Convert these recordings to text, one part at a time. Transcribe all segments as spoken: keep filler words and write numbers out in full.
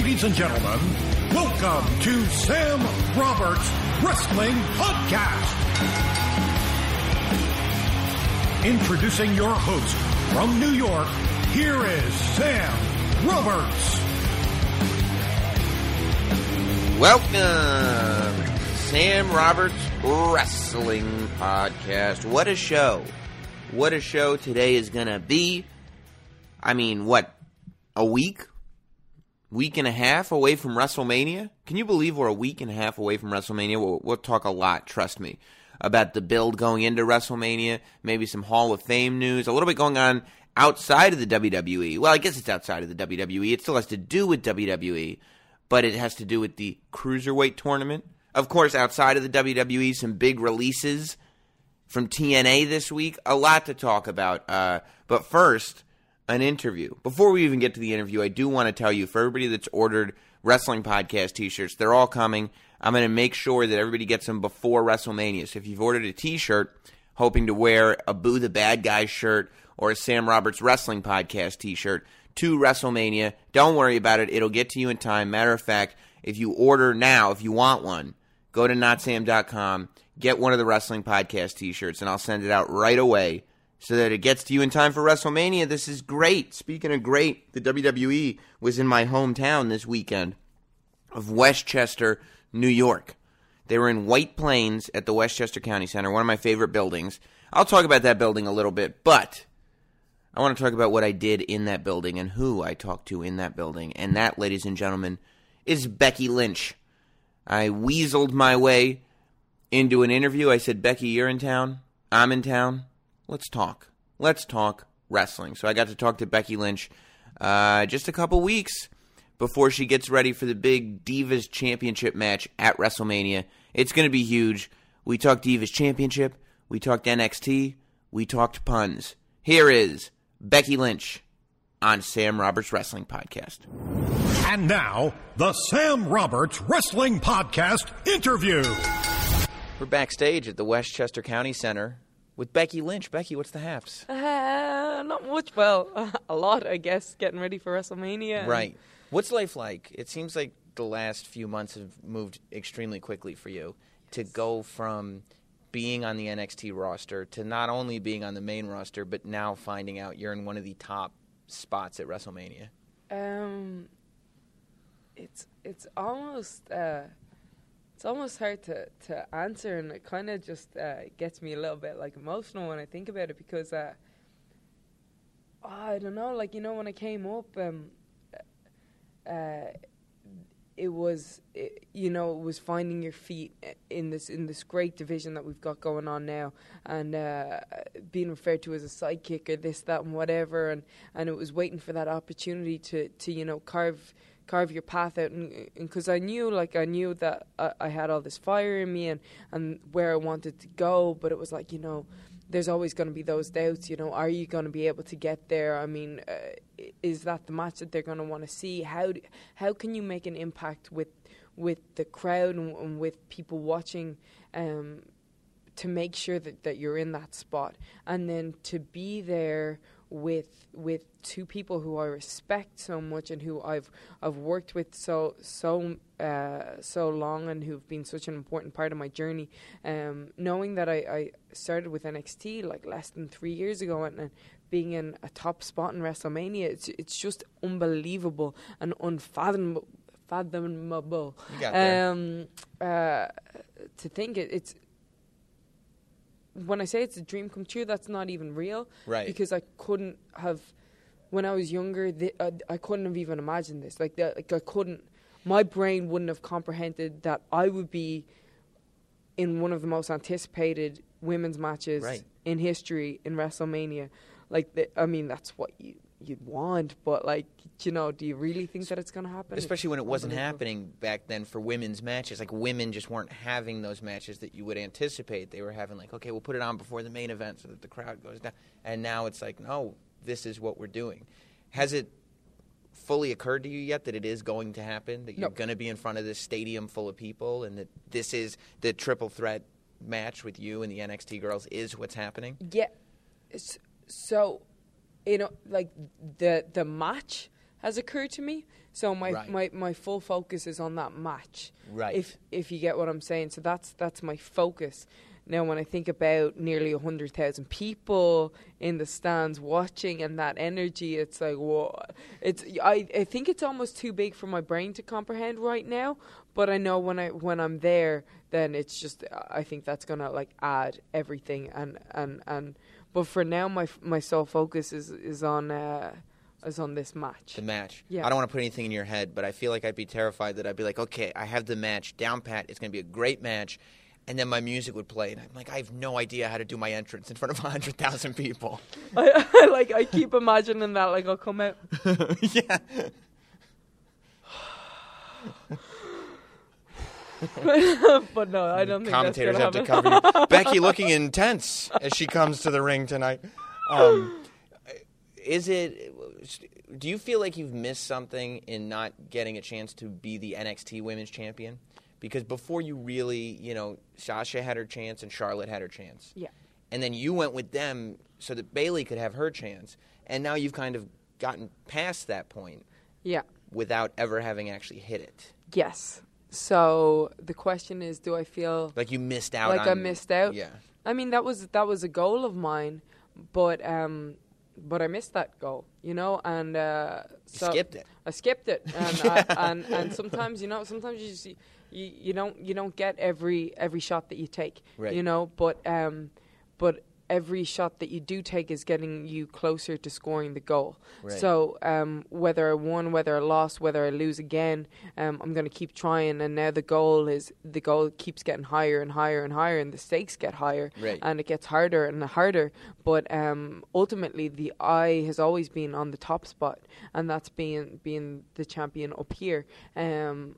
Ladies and gentlemen, welcome to Sam Roberts Wrestling Podcast. Introducing your host from New York, here is Sam Roberts. Welcome to Sam Roberts Wrestling Podcast. What a show. What a show today is going to be. I mean, what, a week? Week and a half away from WrestleMania? Can you believe we're a week and a half away from WrestleMania? We'll, we'll talk a lot, trust me, about the build going into WrestleMania, maybe some Hall of Fame news, a little bit going on outside of the W W E. Well, I guess it's outside of the W W E. It still has to do with W W E, but it has to do with the Cruiserweight tournament. Of course, outside of the W W E, some big releases from T N A this week. A lot to talk about. Uh, but first, an interview. Before we even get to the interview, I do want to tell you, for everybody that's ordered Wrestling Podcast t-shirts, they're all coming. I'm going to make sure that everybody gets them before WrestleMania. So if you've ordered a t-shirt, hoping to wear a Boo the Bad Guy shirt or a Sam Roberts Wrestling Podcast t-shirt to WrestleMania, don't worry about it. It'll get to you in time. Matter of fact, if you order now, if you want one, go to not sam dot com, get one of the Wrestling Podcast t-shirts, and I'll send it out right away so that it gets to you in time for WrestleMania. This is great. Speaking of great, the W W E was in my hometown this weekend of Westchester, New York. They were in White Plains at the Westchester County Center, one of my favorite buildings. I'll talk about that building a little bit, but I want to talk about what I did in that building and who I talked to in that building. And that, ladies and gentlemen, is Becky Lynch. I weaseled my way into an interview. I said, Becky, you're in town. I'm in town. Let's talk. Let's talk wrestling. So I got to talk to Becky Lynch uh, just a couple weeks before she gets ready for the big Divas Championship match at WrestleMania. It's going to be huge. We talked Divas Championship. We talked N X T. We talked puns. Here is Becky Lynch on Sam Roberts Wrestling Podcast. And now, the Sam Roberts Wrestling Podcast interview. We're backstage at the Westchester County Center with Becky Lynch. Becky, what's the haps? Uh, not much. Well, uh, a lot, I guess, getting ready for WrestleMania. Right. What's life like? It seems like the last few months have moved extremely quickly for you to go from being on the N X T roster to not only being on the main roster, but now finding out you're in one of the top spots at WrestleMania. Um, it's it's almost uh, it's almost hard to, to answer, and it kind of just uh, gets me a little bit like emotional when I think about it because uh, oh, I don't know, like you know when I came up, um, uh, it was it, you know it was finding your feet in this in this great division that we've got going on now, and uh, being referred to as a sidekick or this, that, and whatever, and, and it was waiting for that opportunity to, to you know carve. carve your path out, and because I knew like I knew that I, I had all this fire in me and, and where I wanted to go, but it was like, you know, there's always going to be those doubts, you know, are you going to be able to get there? I mean, uh, is that the match that they're going to want to see? How do, how can you make an impact with with the crowd and, and with people watching um, to make sure that, that you're in that spot, and then to be there with with two people who I respect so much and who I've I've worked with so so uh, so long and who've been such an important part of my journey. Um, knowing that I, I started with N X T like less than three years ago and, and being in a top spot in WrestleMania, it's it's just unbelievable and unfathomable. Fathomable. You got there. Um, uh, to think it, it's. When I say it's a dream come true, that's not even real. Right. Because I couldn't have, when I was younger, the, uh, I couldn't have even imagined this. Like, the, like I couldn't, my brain wouldn't have comprehended that I would be in one of the most anticipated women's matches right. in history in WrestleMania. Like, the, I mean, that's what you, you'd want, but like, you know, do you really think that it's going to happen? Especially when it wasn't happening back then for women's matches. Like, women just weren't having those matches that you would anticipate. They were having like, okay, we'll put it on before the main event so that the crowd goes down. And now it's like, no, this is what we're doing. Has it fully occurred to you yet that it is going to happen, that you're no. going to be in front of this stadium full of people, and that this is the triple threat match with you and the N X T girls is what's happening? Yeah. So, you know, like the the match has occurred to me. So my, Right. my, my full focus is on that match. Right. If if you get what I'm saying. So that's that's my focus. Now, when I think about nearly one hundred thousand people in the stands watching and that energy, it's like, whoa. It's, I, I think it's almost too big for my brain to comprehend right now. But I know when, I, when I'm there, then it's just, I think that's going to, like, add everything. And, and, and But for now, my my sole focus is, is on... Uh, is on this match. The match. Yeah. I don't want to put anything in your head, but I feel like I'd be terrified that I'd be like, okay, I have the match down pat. It's going to be a great match. And then my music would play. And I'm like, I have no idea how to do my entrance in front of one hundred thousand people. I, I like I keep imagining that, like, I'll come out. Yeah. But no, I don't think Commentators that's have gonna to happen. cover you. Becky looking intense as she comes to the ring tonight. Um, is it... Do you feel like you've missed something in not getting a chance to be the N X T Women's Champion? Because before you really, you know, Sasha had her chance and Charlotte had her chance. Yeah. And then you went with them so that Bayley could have her chance. And now you've kind of gotten past that point Yeah. without ever having actually hit it. Yes. So the question is, do I feel Like you missed out like on... I missed out? Yeah. I mean, that was that was a goal of mine, but um, but I missed that goal, you know, and uh, so you skipped it. I skipped it, and I, and and sometimes, you know, sometimes you just, you you don't you don't get every every shot that you take, Right. you know, but um, but every shot that you do take is getting you closer to scoring the goal. Right. So um, whether I won, whether I lost, whether I lose again, um, I'm going to keep trying. And now the goal is the goal keeps getting higher and higher and higher, and the stakes get higher, Right. and it gets harder and harder. But um, ultimately, the eye has always been on the top spot, and that's being being the champion up here. Um,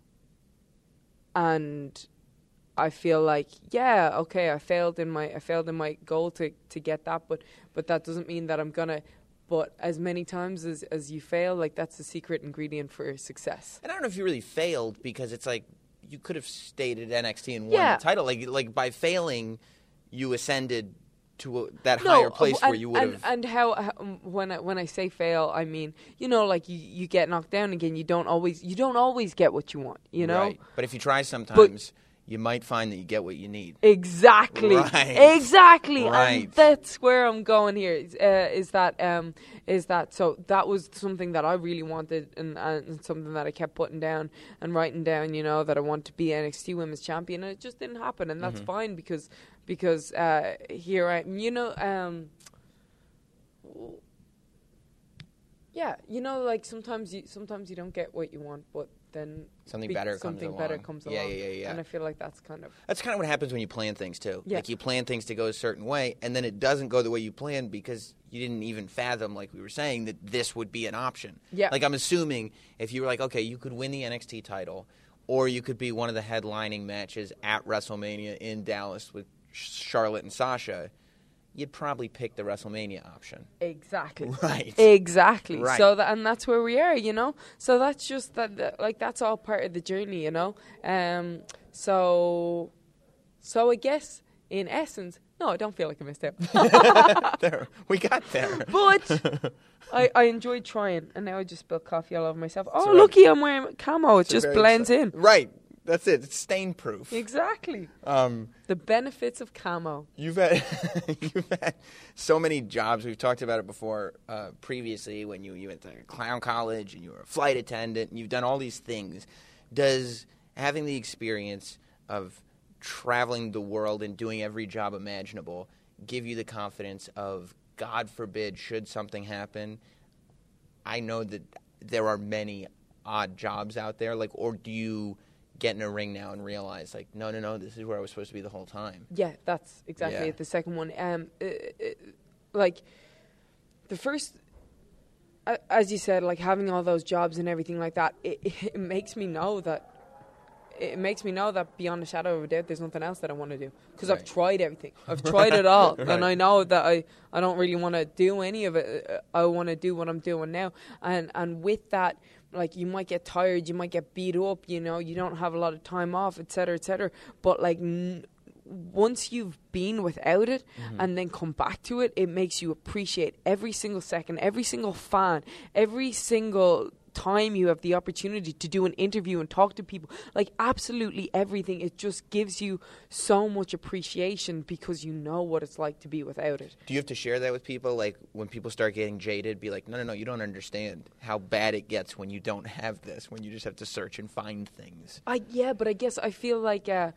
and I feel like, yeah, okay, I failed in my I failed in my goal to, to get that, but but that doesn't mean that I'm gonna. But as many times as, as you fail, like, that's the secret ingredient for success. And I don't know if you really failed, because it's like you could have stayed at N X T and won Yeah. the title. Like like by failing, you ascended to a, that No, higher place and, where you would and, have. and how, how um, when I, when I say fail, I mean, you know, like, you, you get knocked down again. You don't always you don't always get what you want. You know. Right. But if you try sometimes, you might find that you get what you need. Exactly. Right. Exactly. Right. And that's where I'm going here. Is, uh, is that um is that so that was something that I really wanted, and, and something that I kept putting down and writing down, you know, that I want to be N X T Women's Champion, and it just didn't happen, and that's Mm-hmm. fine, because because uh, here I am, you know, um yeah, you know, like, sometimes you sometimes you don't get what you want, but then Something be- better comes something better along. comes Yeah, along. yeah, yeah, yeah. And I feel like that's kind of That's kind of what happens when you plan things too. Yeah. Like you plan things to go a certain way, and then it doesn't go the way you planned because you didn't even fathom, like we were saying, that this would be an option. Yeah. Like I'm assuming if you were like, okay, you could win the N X T title, or you could be one of the headlining matches at WrestleMania in Dallas with Charlotte and Sasha, you'd probably pick the WrestleMania option. Exactly. Right. Exactly. Right. So that, and that's where we are, you know. So that's just that, that, like, that's all part of the journey, you know. Um. So, so I guess in essence, no, I don't feel like I missed out. There, we got there. But I, I enjoyed trying, and now I just spilled coffee all over myself. Oh, very- looky, I'm wearing camo. It It's a just very blends exci- in. Right. That's it. It's stain proof. Exactly. Um. The benefits of camo. You've had you've had so many jobs. We've talked about it before uh, previously when you, you went to clown college and you were a flight attendant and you've done all these things. Does having the experience of traveling the world and doing every job imaginable give you the confidence of, God forbid, should something happen? I know that there are many odd jobs out there. Like, or do you get in a ring now and realize, like, no, no, no, this is where I was supposed to be the whole time? Yeah, that's exactly Yeah. it. The second one, um, uh, uh, like the first, uh, as you said, like having all those jobs and everything like that, it, it makes me know that it makes me know that beyond a shadow of a doubt, there's nothing else that I want to do, because Right. I've tried everything. I've tried it all, Right. and I know that I, I don't really want to do any of it. Uh, I want to do what I'm doing now, and and with that, like, you might get tired, you might get beat up, you know, you don't have a lot of time off, et cetera, et cetera. But like, n- once you've been without it Mm-hmm. and then come back to it, it makes you appreciate every single second, every single fan, every single time you have the opportunity to do an interview and talk to people, like absolutely everything. It just gives you so much appreciation because you know what it's like to be without it. Do you have to share that with people? Like when people start getting jaded, be like, no, no, no, you don't understand how bad it gets when you don't have this, when you just have to search and find things. I yeah, but I guess I feel like uh,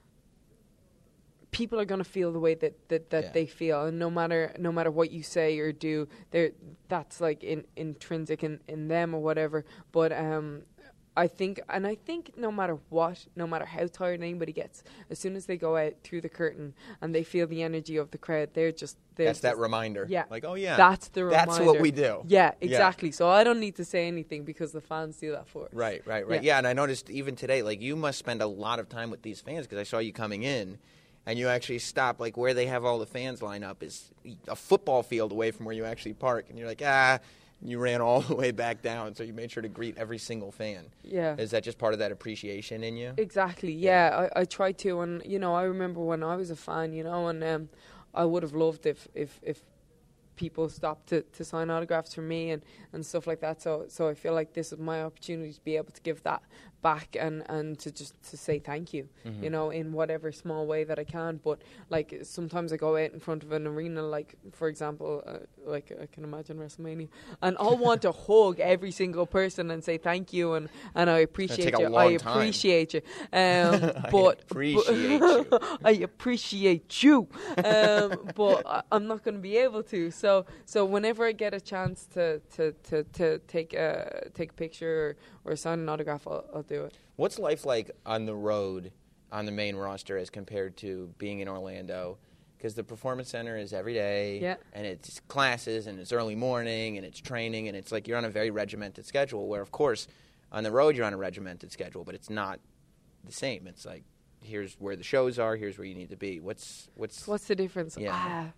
people are gonna feel the way that, that, that Yeah. they feel, and no matter no matter what you say or do, they're that's like in, intrinsic in, in them or whatever. But um, I think, and I think no matter what, no matter how tired anybody gets, as soon as they go out through the curtain and they feel the energy of the crowd, they're just they're That's that just- reminder. Yeah, Like, oh, yeah. that's the reminder. That's what we do. Yeah, exactly. So I don't need to say anything because the fans do that for us. Right, right, right. Yeah. Yeah, and I noticed even today, like, you must spend a lot of time with these fans because I saw you coming in, and you actually stop, like, where they have all the fans line up is a football field away from where you actually park, and you're like, ah, you ran all the way back down, so you made sure to greet every single fan. Yeah. Is that just part of that appreciation in you? Exactly. Yeah, I, I try to, and you know, I remember when I was a fan, you know, and um, I would have loved if if if people stopped to, to sign autographs for me and, and stuff like that. So so I feel like this is my opportunity to be able to give that back and, and to just to say thank you, Mm-hmm. you know, in whatever small way that I can. But like sometimes I go out in front of an arena, like for example, uh, like I can imagine WrestleMania, and I'll want to hug every single person and say thank you and, and I appreciate take a you. long I time. appreciate you. Um, but appreciate you. I appreciate you, um, but I, I'm not going to be able to. So, so whenever I get a chance to to, to, to take a take a picture or, or sign an autograph, I'll, I'll do it. What's life like on the road, on the main roster, as compared to being in Orlando? Because the Performance Center is every day, Yeah. and it's classes, and it's early morning, and it's training, and it's like you're on a very regimented schedule, where, of course, on the road you're on a regimented schedule, but it's not the same. It's like, here's where the shows are, here's where you need to be. What's what's What's the difference? Yeah. Ah.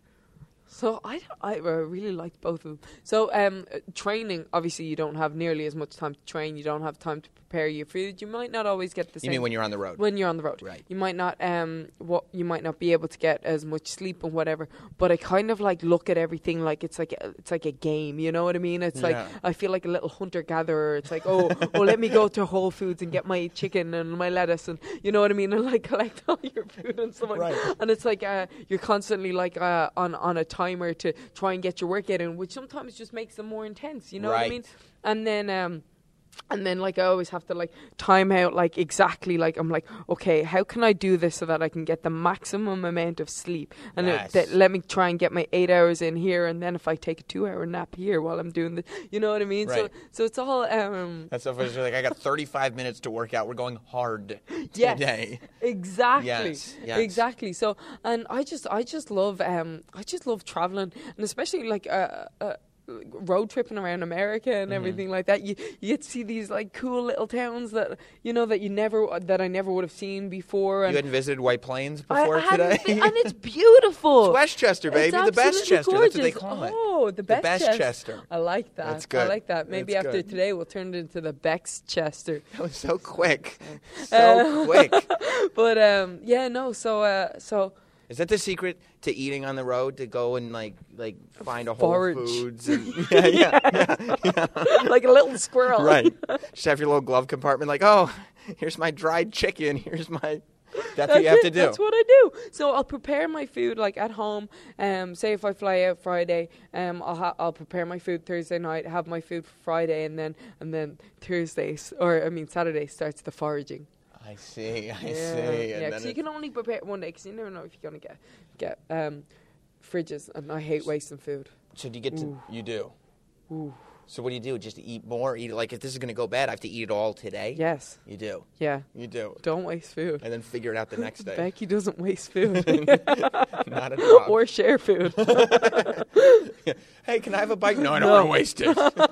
So I, don't- I uh, really liked both of them. So um, uh, training, obviously you don't have nearly as much time to train. You don't have time to prepare your food. You might not always get the you same. mean when you're on the road? When you're on the road, Right. You might not um what you might not be able to get as much sleep and whatever. But I kind of like look at everything like it's like a, it's like a game. You know what I mean? It's like Yeah. I feel like a little hunter gatherer. It's like oh oh let me go to Whole Foods and get my chicken and my lettuce and you know what I mean and like collect all your food and stuff like Right. that. And it's like uh, you're constantly like uh, on on a timer to try and get your workout in, which sometimes just makes them more intense. You know what I Right. mean? And then um. And then, like, I always have to, like, time out, like, exactly, like, I'm like, okay, how can I do this so that I can get the maximum amount of sleep? And it- Yes. that, let me try and get my eight hours in here, and then if I take a two-hour nap here while I'm doing the, you know what I mean? Right. So, so it's all, um, That's so funny. It's like, I got thirty-five minutes to work out. We're going hard yes, today. exactly, Yes, yes. exactly. So, and I just, I just love, um, I just love traveling, and especially, like, uh, uh road tripping around America and Mm-hmm. everything like that. You you get to see these like cool little towns that you know that you never that I never would have seen before. And You hadn't visited White Plains I before hadn't today? been- and it's beautiful. It's Westchester, baby. It's The best absolutely Chester. That's what they gorgeous. call it. Oh, the best, best Chester. Chester. I like that. That's good. I like that. Maybe That's after good. today we'll turn it into the Bex Chester. That was so quick. So Uh, quick. But um, yeah, no. So uh, so. Is that the secret to eating on the road? To go and like like find a Whole Forage. Foods? And, yeah, yeah, yeah, yeah. Like a little squirrel. Right. Just have your little glove compartment. Like, oh, here's my dried chicken. Here's my. That's, what you have it. to do. That's what I do. So I'll prepare my food like at home. Um, say if I fly out Friday, um, I'll ha- I'll prepare my food Thursday night, have my food for Friday, and then and then Thursday s- or I mean Saturday starts the foraging. I see. I yeah, see. yeah. And then Because you it- can only prepare it one day because you never know if you're gonna get get um, fridges, and I hate wasting food. so do you get to? Ooh. You do. Ooh. So what do you do? Just eat more? Eat it like if this is going to go bad, I have to eat it all today. Yes. You do. Yeah. You do. Don't waste food. And then figure it out the next day. Becky doesn't waste food Not a dog. or share food. Hey, can I have a bite? No, I don't No. want to waste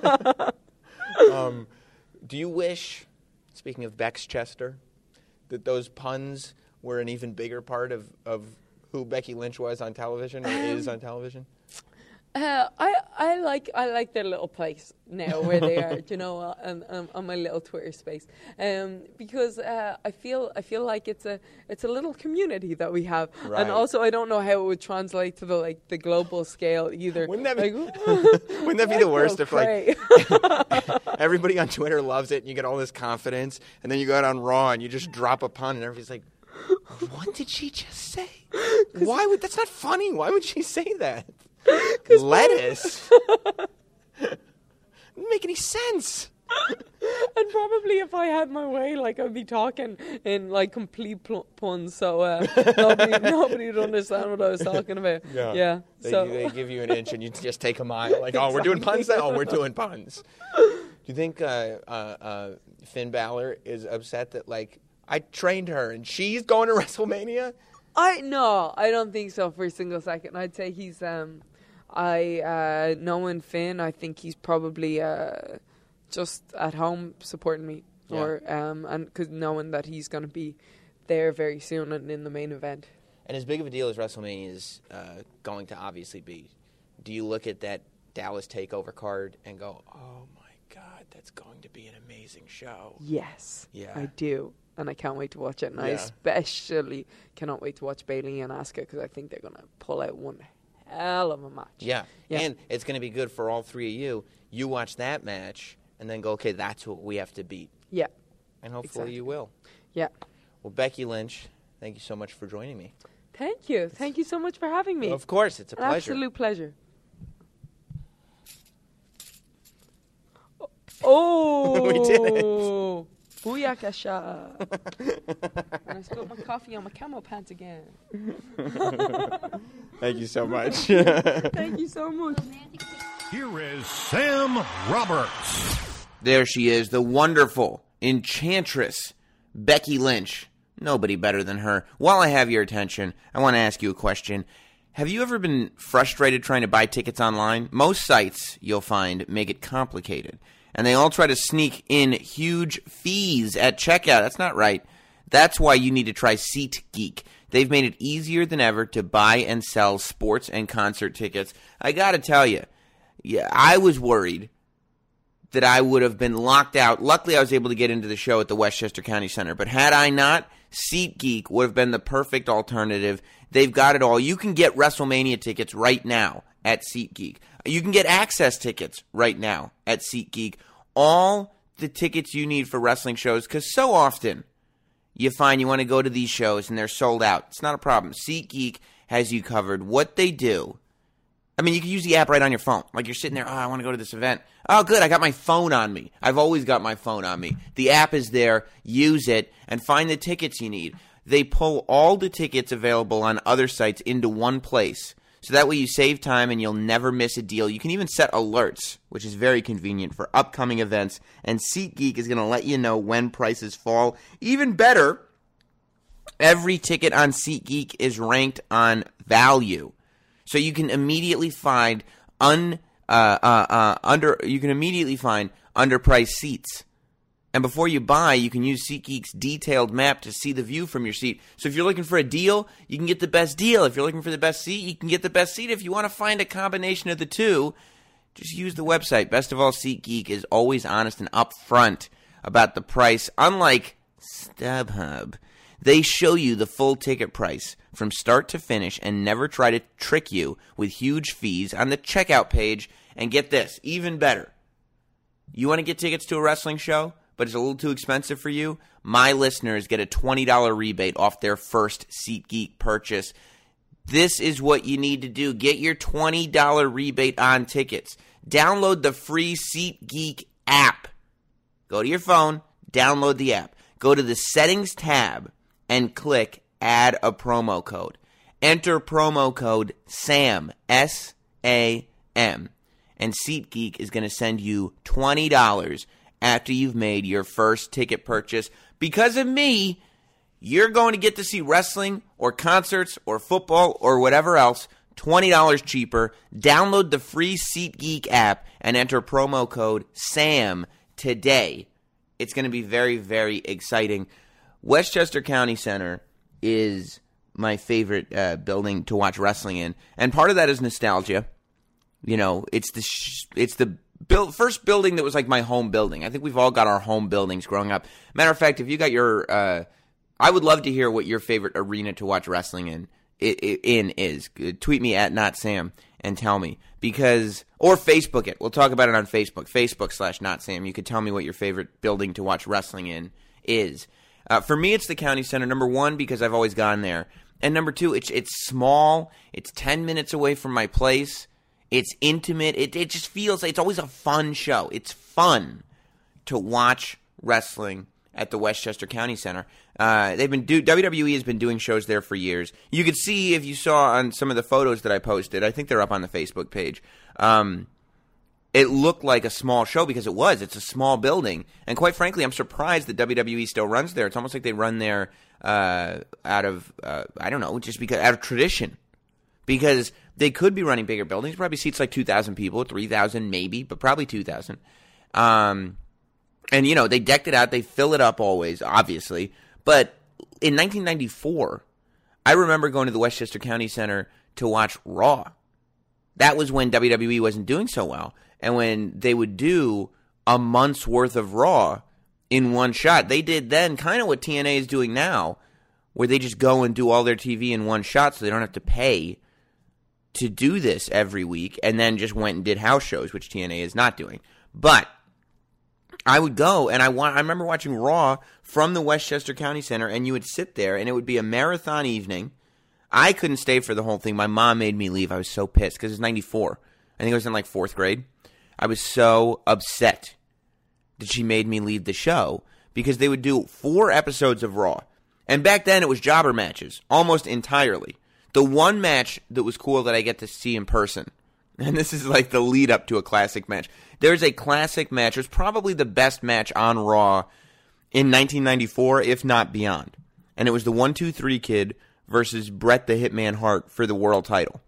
it. um, do you wish, speaking of Bex Chester, that those puns were an even bigger part of, of who Becky Lynch was on television or is on television? Uh, I I like I like their little place now where they are, you know, on, on, on my little Twitter space, um, because uh, I feel I feel like it's a it's a little community that we have, Right. and also I don't know how it would translate to the like the global scale either. Wouldn't that be, Like, wouldn't that be the worst if like cray. everybody on Twitter loves it and you get all this confidence and then you go out on Raw and you just drop a pun and everybody's like, what did she just say? Why would that's not funny? Why would she say that? Lettuce? Doesn't make any sense. And probably if I had my way, like I'd be talking in like complete pl- puns, so uh, nobody nobody would understand what I was talking about. Yeah. Yeah. They, so they give you an inch and you just take a mile. Like, oh, we're doing puns now? Oh, we're doing puns. Do you think uh, uh, uh, Finn Balor is upset that, like, I trained her and she's going to WrestleMania? I no, I don't think so for a single second. I'd say he's um, I uh, knowing Finn, I think he's probably uh, just at home supporting me, Yeah. or um, and because knowing that he's going to be there very soon and in the main event. And as big of a deal as WrestleMania is uh, going to obviously be, do you look at that Dallas TakeOver card and go, oh, my God, that's going to be an amazing show? Yes, Yeah. I do. And I can't wait to watch it. And I Yeah. especially cannot wait to watch Bayley and Asuka because I think they're going to pull out one hell of a match. Yeah. Yeah. And it's going to be good for all three of you. You watch that match and then go, okay, that's what we have to beat. Yeah. And hopefully Exactly. you will. Yeah. Well, Becky Lynch, thank you so much for joining me. Thank you. Thank you so much for having me. Of course, it's a An pleasure. absolute pleasure. Oh. We did it. Booyakasha. And I spilled my coffee on my camo pants again. Thank you so much. Thank you so much. Here is Sam Roberts. There she is, the wonderful, enchantress, Becky Lynch. Nobody better than her. While I have your attention, I want to ask you a question. Have you ever been frustrated trying to buy tickets online? Most sites, you'll find, make it complicated. And they all try to sneak in huge fees at checkout. That's not right. That's why you need to try SeatGeek. They've made it easier than ever to buy and sell sports and concert tickets. I got to tell you, yeah, I was worried that I would have been locked out. Luckily, I was able to get into the show at the Westchester County Center. But had I not, SeatGeek would have been the perfect alternative. They've got it all. You can get WrestleMania tickets right now at SeatGeek. You can get access tickets right now at SeatGeek. All the tickets you need for wrestling shows, because so often you find you want to go to these shows and they're sold out. It's not a problem. SeatGeek has you covered. What they do, I mean, you can use the app right on your phone. Like you're sitting there, oh, I want to go to this event. Oh, good, I got my phone on me. I've always got my phone on me. The app is there. Use it and find the tickets you need. They pull all the tickets available on other sites into one place. So that way you save time and you'll never miss a deal. You can even set alerts, which is very convenient for upcoming events. And SeatGeek is going to let you know when prices fall. Even better, every ticket on SeatGeek is ranked on value. So you can immediately find un uh, uh, uh, under you can immediately find underpriced seats. And before you buy, you can use SeatGeek's detailed map to see the view from your seat. So if you're looking for a deal, you can get the best deal. If you're looking for the best seat, you can get the best seat. If you want to find a combination of the two, just use the website. Best of all, SeatGeek is always honest and upfront about the price. Unlike StubHub, they show you the full ticket price from start to finish and never try to trick you with huge fees on the checkout page. And get this, even better. You want to get tickets to a wrestling show, but it's a little too expensive for you? My listeners get a twenty dollars rebate off their first SeatGeek purchase. This is what you need to do. Get your twenty dollars rebate on tickets. Download the free SeatGeek app. Go to your phone, download the app. Go to the settings tab and click add a promo code. Enter promo code SAM, S A M. And SeatGeek is going to send you twenty dollars after you've made your first ticket purchase. Because of me, you're going to get to see wrestling or concerts or football or whatever else twenty dollars cheaper. Download the free SeatGeek app and enter promo code SAM today. It's going to be very, very exciting. Westchester County Center is my favorite uh, building to watch wrestling in. And part of that is nostalgia. You know, it's the sh- it's the build, first building that was like my home building. I think we've all got our home buildings growing up. Matter of fact, if you got your, uh, I would love to hear what your favorite arena to watch wrestling in it, it, in is. Tweet me at Not Sam and tell me, because or Facebook it. We'll talk about it on Facebook. Facebook slash Not Sam. You could tell me what your favorite building to watch wrestling in is. Uh, for me, it's the County Center. Number one, because I've always gone there, and number two, it's it's small. It's ten minutes away from my place. It's intimate. It it just feels like it's always a fun show. It's fun to watch wrestling at the Westchester County Center. Uh, they've been do W W E has been doing shows there for years. You could see if you saw on some of the photos that I posted. I think they're up on the Facebook page. Um, it looked like a small show because it was. It's a small building, and quite frankly, I'm surprised that W W E still runs there. It's almost like they run there uh, out of uh, I don't know, just because out of tradition. Because they could be running bigger buildings, probably seats like two thousand people, three thousand maybe, but probably two thousand. Um, and, you know, they decked it out. They fill it up always, obviously. But in nineteen ninety-four, I remember going to the Westchester County Center to watch Raw. That was when W W E wasn't doing so well. And when they would do a month's worth of Raw in one shot, they did then kind of what T N A is doing now, where they just go and do all their T V in one shot so they don't have to pay to do this every week, and then just went and did house shows, which T N A is not doing. But I would go, and I want, I remember watching Raw from the Westchester County Center, and you would sit there, and it would be a marathon evening. I couldn't stay for the whole thing. My mom made me leave. I was so pissed, because it was ninety-four. I think I was in, like, fourth grade. I was so upset that she made me leave the show, because they would do four episodes of Raw. And back then, it was jobber matches, almost entirely. The one match that was cool that I get to see in person, and this is like the lead up to a classic match. There's a classic match. It was probably the best match on Raw in nineteen ninety-four, if not beyond. And it was the one two three Kid versus Bret the Hitman Hart for the world title.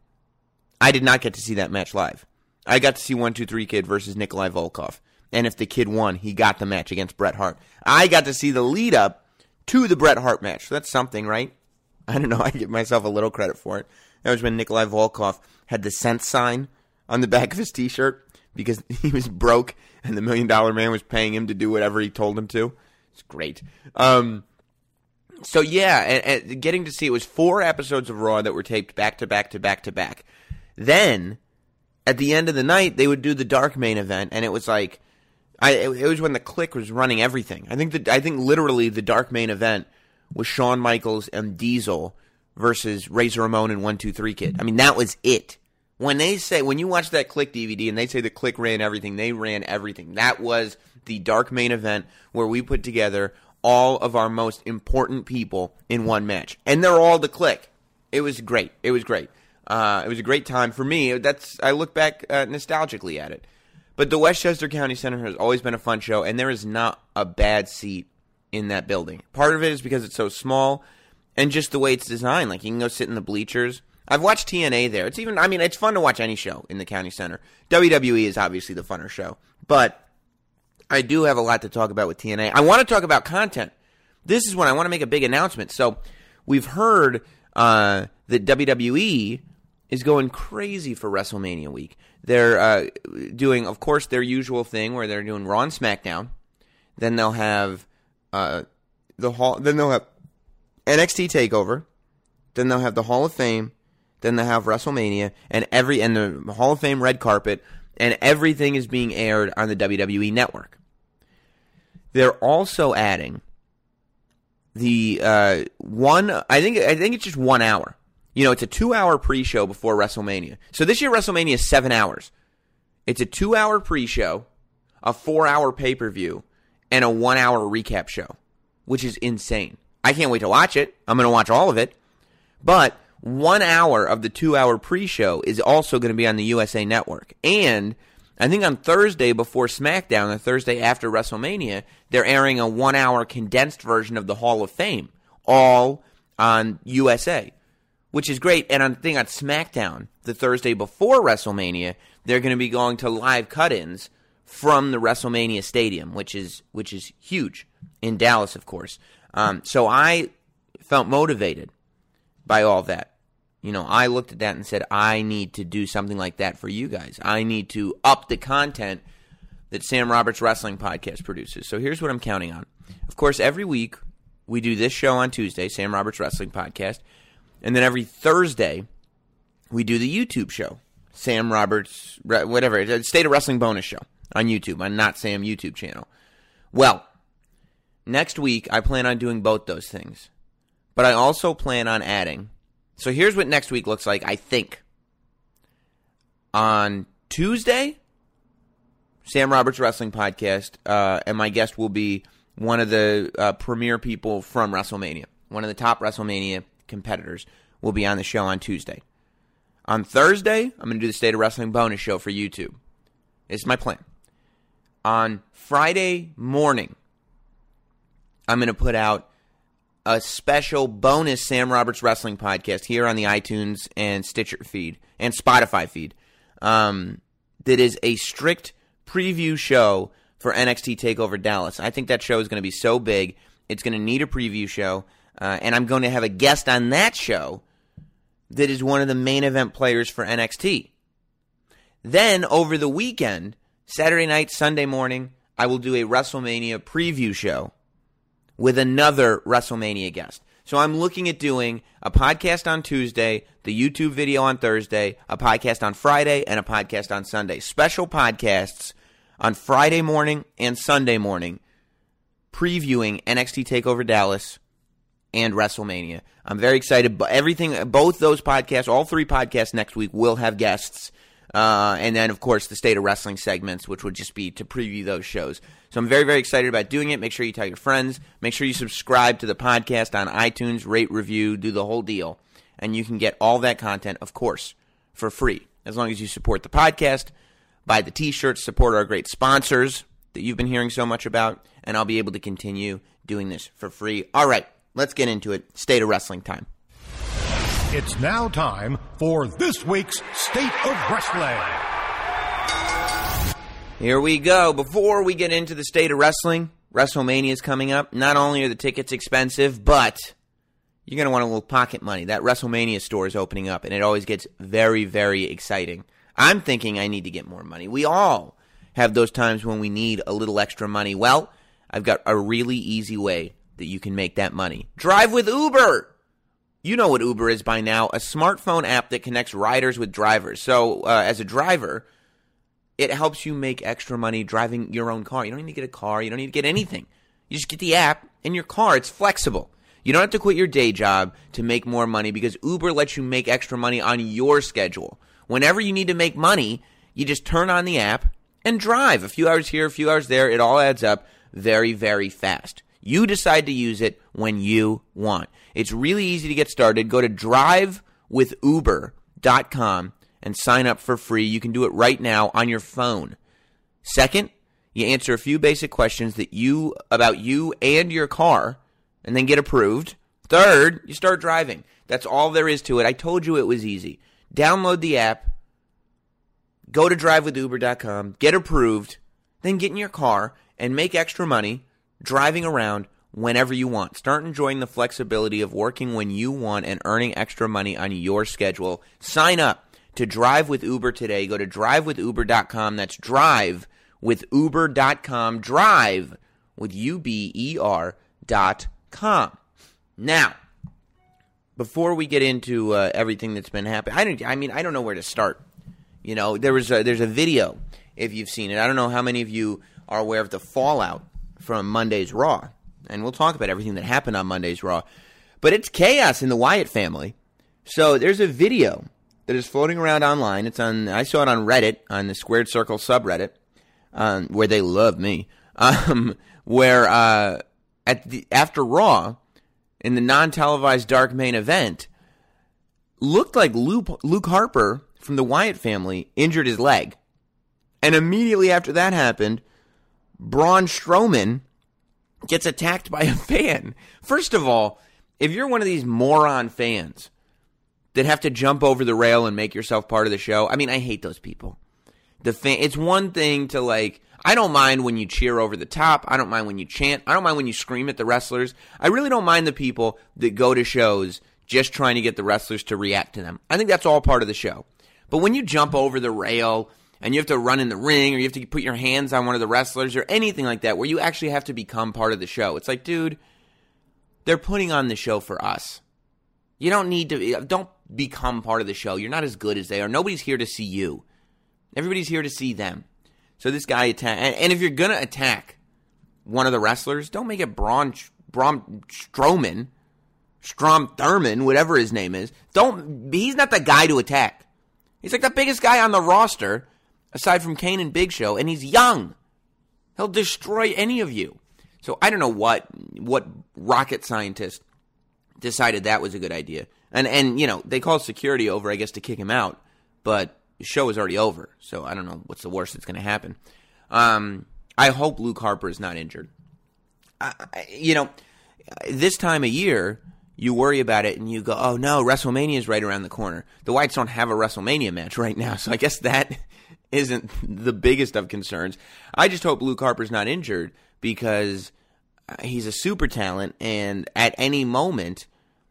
I did not get to see that match live. I got to see one two three Kid versus Nikolai Volkov. And if the Kid won, he got the match against Bret Hart. I got to see the lead up to the Bret Hart match. So that's something, right? I don't know. I give myself a little credit for it. That was when Nikolai Volkov had the cent sign on the back of his T-shirt because he was broke and the Million Dollar Man was paying him to do whatever he told him to. It's great. Um, so, yeah, and, and getting to see it was four episodes of Raw that were taped back to back to back to back. Then, at the end of the night, they would do the dark main event, and it was like, I, it, it was when the Clique was running everything. I think that I think literally the dark main event was Shawn Michaels and Diesel versus Razor Ramon and one two three Kid. I mean, that was it. When they say, when you watch that Clique D V D and they say the Clique ran everything, they ran everything. That was the dark main event where we put together all of our most important people in one match. And they're all the Clique. It was great. It was great. Uh, it was a great time for me. That's I look back uh, nostalgically at it. But the Westchester County Center has always been a fun show, and there is not a bad seat in that building. Part of it is because it's so small and just the way it's designed. Like, you can go sit in the bleachers. I've watched T N A there. It's even, I mean, it's fun to watch any show in the county center. W W E is obviously the funner show. But I do have a lot to talk about with T N A. I want to talk about content. This is when I want to make a big announcement. So we've heard uh, that W W E is going crazy for WrestleMania week. They're uh, doing, of course, their usual thing where they're doing Raw and SmackDown. Then they'll have Uh, the hall. Then they'll have N X T Takeover. Then they'll have the Hall of Fame. Then they'll have WrestleMania and every and the Hall of Fame red carpet, and everything is being aired on the W W E network. They're also adding the uh, one. I think I think it's just one hour. You know, it's a two-hour pre-show before WrestleMania. So this year WrestleMania is seven hours. It's a two-hour pre-show, a four-hour pay-per-view, and a one-hour recap show, which is insane. I can't wait to watch it. I'm going to watch all of it. But one hour of the two-hour pre-show is also going to be on the U S A Network. And I think on Thursday before SmackDown, the Thursday after WrestleMania, they're airing a one-hour condensed version of the Hall of Fame, all on U S A, which is great. And I think on SmackDown, the Thursday before WrestleMania, they're going to be going to live cut-ins from the WrestleMania Stadium, which is which is huge in Dallas, of course. Um, so I felt motivated by all that. you know, I looked at that and said, I need to do something like that for you guys. I need to up the content that Sam Roberts Wrestling Podcast produces. So here's what I'm counting on. Of course, every week we do this show on Tuesday, Sam Roberts Wrestling Podcast. And then every Thursday we do the YouTube show, Sam Roberts, whatever, State of Wrestling bonus show on YouTube, on Not Sam YouTube channel. Well, next week I plan on doing both those things. But I also plan on adding. So here's what next week looks like, I think. On Tuesday, Sam Roberts Wrestling Podcast, uh, and my guest will be one of the uh, premier people from WrestleMania. One of the top WrestleMania competitors will be on the show on Tuesday. On Thursday, I'm going to do the State of Wrestling bonus show for YouTube. It's my plan. On Friday morning, I'm going to put out a special bonus Sam Roberts Wrestling Podcast here on the iTunes and Stitcher feed and Spotify feed. Um, that is a strict preview show for N X T TakeOver Dallas. I think that show is going to be so big, it's going to need a preview show, uh, and I'm going to have a guest on that show that is one of the main event players for N X T. Then, over the weekend, Saturday night, Sunday morning, I will do a WrestleMania preview show with another WrestleMania guest. So I'm looking at doing a podcast on Tuesday, the YouTube video on Thursday, a podcast on Friday, and a podcast on Sunday. Special podcasts on Friday morning and Sunday morning, previewing N X T TakeOver Dallas and WrestleMania. I'm very excited. But everything, both those podcasts, all three podcasts next week will have guests. Uh, and then, of course, the State of Wrestling segments, which would just be to preview those shows. So I'm very, very excited about doing it. Make sure you tell your friends. Make sure you subscribe to the podcast on iTunes, rate, review, do the whole deal. And you can get all that content, of course, for free, as long as you support the podcast, buy the T-shirts, support our great sponsors that you've been hearing so much about, and I'll be able to continue doing this for free. All right, let's get into it. State of Wrestling time. It's now time for this week's State of Wrestling. Here we go. Before we get into the State of Wrestling, WrestleMania is coming up. Not only are the tickets expensive, but you're going to want a little pocket money. That WrestleMania store is opening up, and it always gets very, very exciting. I'm thinking I need to get more money. We all have those times when we need a little extra money. Well, I've got a really easy way that you can make that money. Drive with Uber! You know what Uber is by now, a smartphone app that connects riders with drivers. So uh, as a driver, it helps you make extra money driving your own car. You don't need to get a car. You don't need to get anything. You just get the app in your car. It's flexible. You don't have to quit your day job to make more money because Uber lets you make extra money on your schedule. Whenever you need to make money, you just turn on the app and drive. A few hours here, a few hours there. It all adds up very, very fast. You decide to use it when you want. It's really easy to get started. Go to drive with uber dot com and sign up for free. You can do it right now on your phone. Second, you answer a few basic questions that you about you and your car, and then get approved. Third, you start driving. That's all there is to it. I told you it was easy. Download the app, go to drive with uber dot com, get approved, then get in your car and make extra money driving around whenever you want. Start enjoying the flexibility of working when you want and earning extra money on your schedule. Sign up to Drive with Uber today. Go to drive with uber dot com. That's drive with uber dot com. Drive with U B E R dot com. Now, before we get into uh, everything that's been happening, I, don't, I mean, I don't know where to start. You know, there was a, there's a video, if you've seen it. I don't know how many of you are aware of the fallout from Monday's Raw. And we'll talk about everything that happened on Monday's Raw. But it's chaos in the Wyatt family. So there's a video that is floating around online. It's on. I saw it on Reddit, on the Squared Circle subreddit, um, where they love me. Um, where uh, at the, after Raw, in the non-televised dark main event, looked like Luke, Luke Harper from the Wyatt family injured his leg. And immediately after that happened, Braun Strowman gets attacked by a fan. First of all, if you're one of these moron fans that have to jump over the rail and make yourself part of the show, I mean, I hate those people. The fan, it's one thing to like, I don't mind when you cheer over the top. I don't mind when you chant. I don't mind when you scream at the wrestlers. I really don't mind the people that go to shows just trying to get the wrestlers to react to them. I think that's all part of the show. But when you jump over the rail and you have to run in the ring or you have to put your hands on one of the wrestlers or anything like that where you actually have to become part of the show, it's like, dude, they're putting on the show for us. You don't need to, don't become part of the show. You're not as good as they are. Nobody's here to see you. Everybody's here to see them. So this guy attack, and, and if you're going to attack one of the wrestlers, don't make it Braun, Braun Strowman, Strom Thurmond, whatever his name is. Don't, he's not the guy to attack. He's like the biggest guy on the roster, aside from Kane and Big Show, and he's young. He'll destroy any of you. So I don't know what what rocket scientist decided that was a good idea. And, and you know, they called security over, I guess, to kick him out. But the show is already over, so I don't know what's the worst that's going to happen. Um, I hope Luke Harper is not injured. I, I, you know, this time of year, you worry about it and you go, oh no, WrestleMania is right around the corner. The Wyatts don't have a WrestleMania match right now, so I guess that isn't the biggest of concerns. I just hope Luke Harper's not injured because he's a super talent, and at any moment,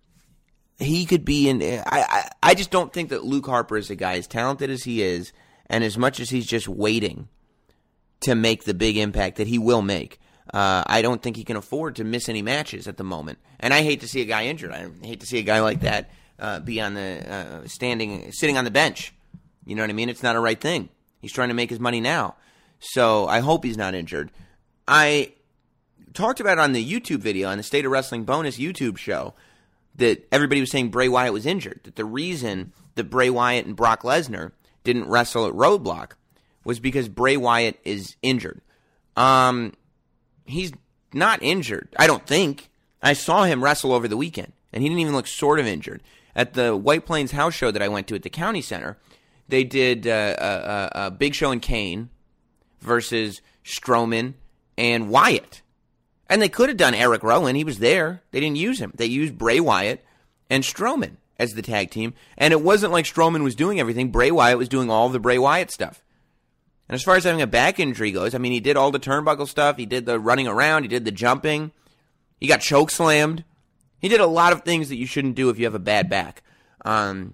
he could be in. I, I, I just don't think that Luke Harper is a guy as talented as he is, and as much as he's just waiting to make the big impact that he will make. Uh, I don't think he can afford to miss any matches at the moment. And I hate to see a guy injured. I hate to see a guy like that uh, be on the uh, standing, sitting on the bench. You know what I mean? It's not a right thing. He's trying to make his money now. So I hope he's not injured. I talked about on the YouTube video, on the State of Wrestling bonus YouTube show, that everybody was saying Bray Wyatt was injured. That the reason that Bray Wyatt and Brock Lesnar didn't wrestle at Roadblock was because Bray Wyatt is injured. Um... He's not injured, I don't think. I saw him wrestle over the weekend, and he didn't even look sort of injured. At the White Plains house show that I went to at the County Center, they did uh, a, a, a Big Show and Kane versus Strowman and Wyatt. And they could have done Eric Rowan. He was there. They didn't use him. They used Bray Wyatt and Strowman as the tag team. And it wasn't like Strowman was doing everything. Bray Wyatt was doing all the Bray Wyatt stuff. And as far as having a back injury goes, I mean, he did all the turnbuckle stuff. He did the running around. He did the jumping. He got choke slammed. He did a lot of things that you shouldn't do if you have a bad back. Um,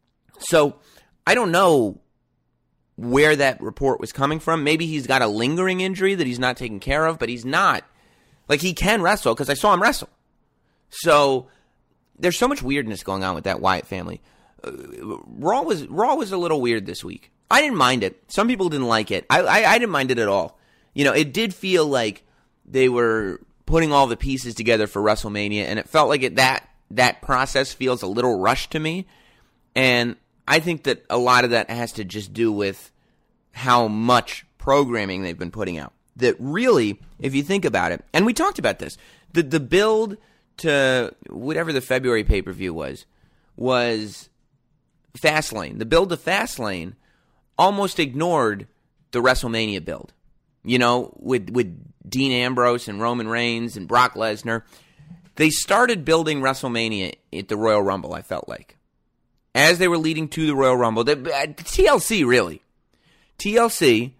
so I don't know where that report was coming from. Maybe he's got a lingering injury that he's not taking care of, but he's not. Like, he can wrestle because I saw him wrestle. So there's so much weirdness going on with that Wyatt family. Uh, Raw was Raw was a little weird this week. I didn't mind it. Some people didn't like it. I, I I didn't mind it at all. You know, it did feel like they were putting all the pieces together for WrestleMania, and it felt like it, that that process feels a little rushed to me. And I think that a lot of that has to just do with how much programming they've been putting out. That really, if you think about it, and we talked about this, the the build to whatever the February pay-per-view was, was Fastlane. The build to Fastlane almost ignored the WrestleMania build. You know, with with Dean Ambrose and Roman Reigns and Brock Lesnar. They started building WrestleMania at the Royal Rumble, I felt like. As they were leading to the Royal Rumble. They, uh, T L C, really. T L C,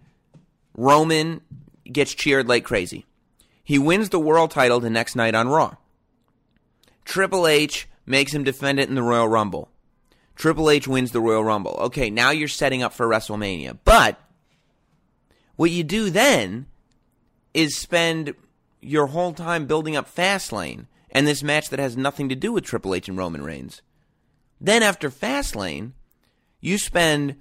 Roman gets cheered like crazy. He wins the world title the next night on Raw. Triple H makes him defend it in the Royal Rumble. Triple H wins the Royal Rumble. Okay, now you're setting up for WrestleMania. But what you do then is spend your whole time building up Fastlane and this match that has nothing to do with Triple H and Roman Reigns. Then after Fastlane, you spend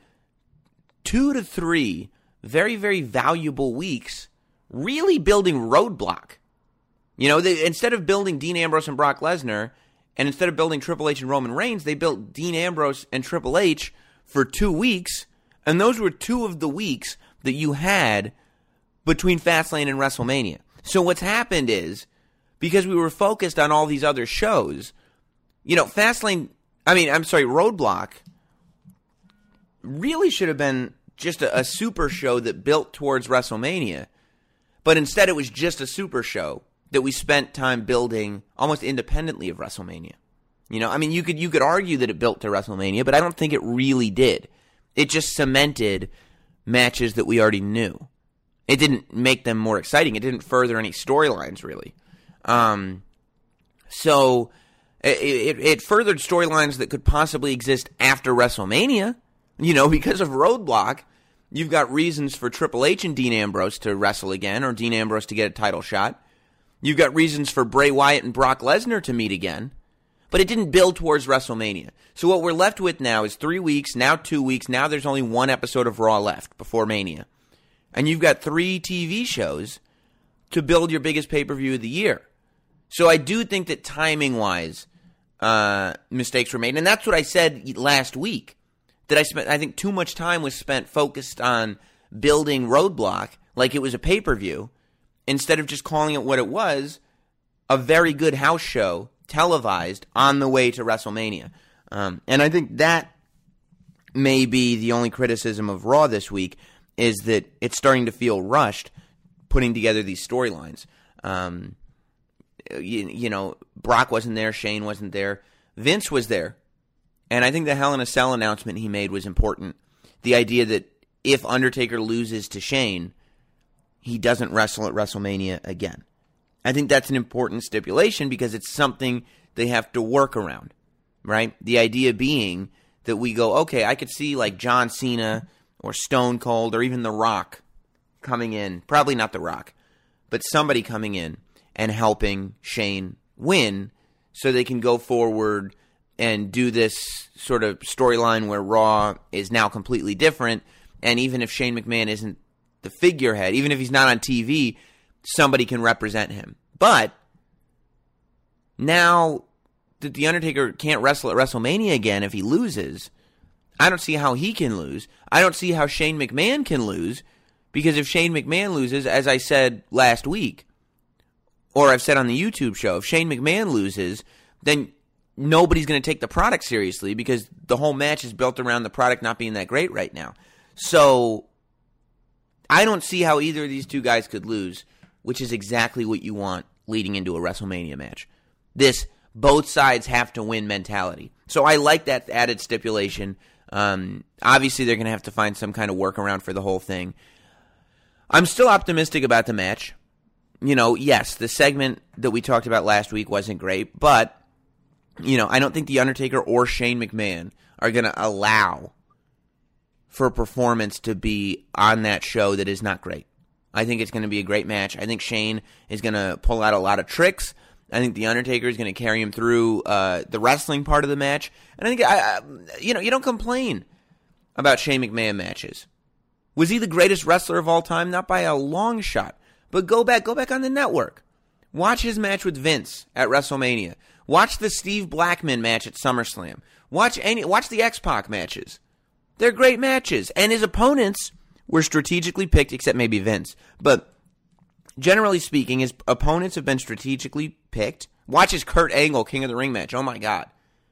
two to three very, very valuable weeks really building Roadblock. You know, they, instead of building Dean Ambrose and Brock Lesnar, and instead of building Triple H and Roman Reigns, they built Dean Ambrose and Triple H for two weeks, and those were two of the weeks that you had between Fastlane and WrestleMania. So what's happened is, because we were focused on all these other shows, you know, Fastlane, I mean, I'm sorry, Roadblock really should have been just a, a super show that built towards WrestleMania, but instead it was just a super show that we spent time building almost independently of WrestleMania. You know, I mean, you could you could argue that it built to WrestleMania, but I don't think it really did. It just cemented matches that we already knew. It didn't make them more exciting. It didn't further any storylines, really. Um, so, It, it, it furthered storylines that could possibly exist after WrestleMania. You know, because of Roadblock, you've got reasons for Triple H and Dean Ambrose to wrestle again, or Dean Ambrose to get a title shot. You've got reasons for Bray Wyatt and Brock Lesnar to meet again. But it didn't build towards WrestleMania. So what we're left with now is three weeks, now two weeks, now there's only one episode of Raw left before Mania. And you've got three T V shows to build your biggest pay-per-view of the year. So I do think that timing-wise, uh, mistakes were made. And that's what I said last week. That I spent, I think too much time was spent focused on building Roadblock like it was a pay-per-view, instead of just calling it what it was, a very good house show, televised, on the way to WrestleMania. Um, and I think that may be the only criticism of Raw this week, is that it's starting to feel rushed, putting together these storylines. Um, you, you know, Brock wasn't there, Shane wasn't there, Vince was there. And I think the Hell in a Cell announcement he made was important. The idea that if Undertaker loses to Shane, he doesn't wrestle at WrestleMania again. I think that's an important stipulation because it's something they have to work around, right? The idea being that we go, okay, I could see like John Cena or Stone Cold or even The Rock coming in. Probably not The Rock, but somebody coming in and helping Shane win so they can go forward and do this sort of storyline where Raw is now completely different. And even if Shane McMahon isn't the figurehead, even if he's not on T V, somebody can represent him. But now that The Undertaker can't wrestle at WrestleMania again if he loses, I don't see how he can lose. I don't see how Shane McMahon can lose, because if Shane McMahon loses, as I said last week, or I've said on the YouTube show, if Shane McMahon loses, then nobody's going to take the product seriously because the whole match is built around the product not being that great right now. So I don't see how either of these two guys could lose, which is exactly what you want leading into a WrestleMania match. This both sides have to win mentality. So I like that added stipulation. Um, obviously, they're going to have to find some kind of workaround for the whole thing. I'm still optimistic about the match. You know, yes, the segment that we talked about last week wasn't great, but, you know, I don't think The Undertaker or Shane McMahon are going to allow for a performance to be on that show that is not great. I think it's going to be a great match. I think Shane is going to pull out a lot of tricks. I think The Undertaker is going to carry him through uh, the wrestling part of the match. And I think, I, I, you know, you don't complain about Shane McMahon matches. Was he the greatest wrestler of all time? Not by a long shot. But go back, go back on the network. Watch his match with Vince at WrestleMania. Watch the Steve Blackman match at SummerSlam. Watch any, watch the X-Pac matches. They're great matches. And his opponents were strategically picked, except maybe Vince. But generally speaking, his opponents have been strategically picked. Watch his Kurt Angle King of the Ring match. Oh my God.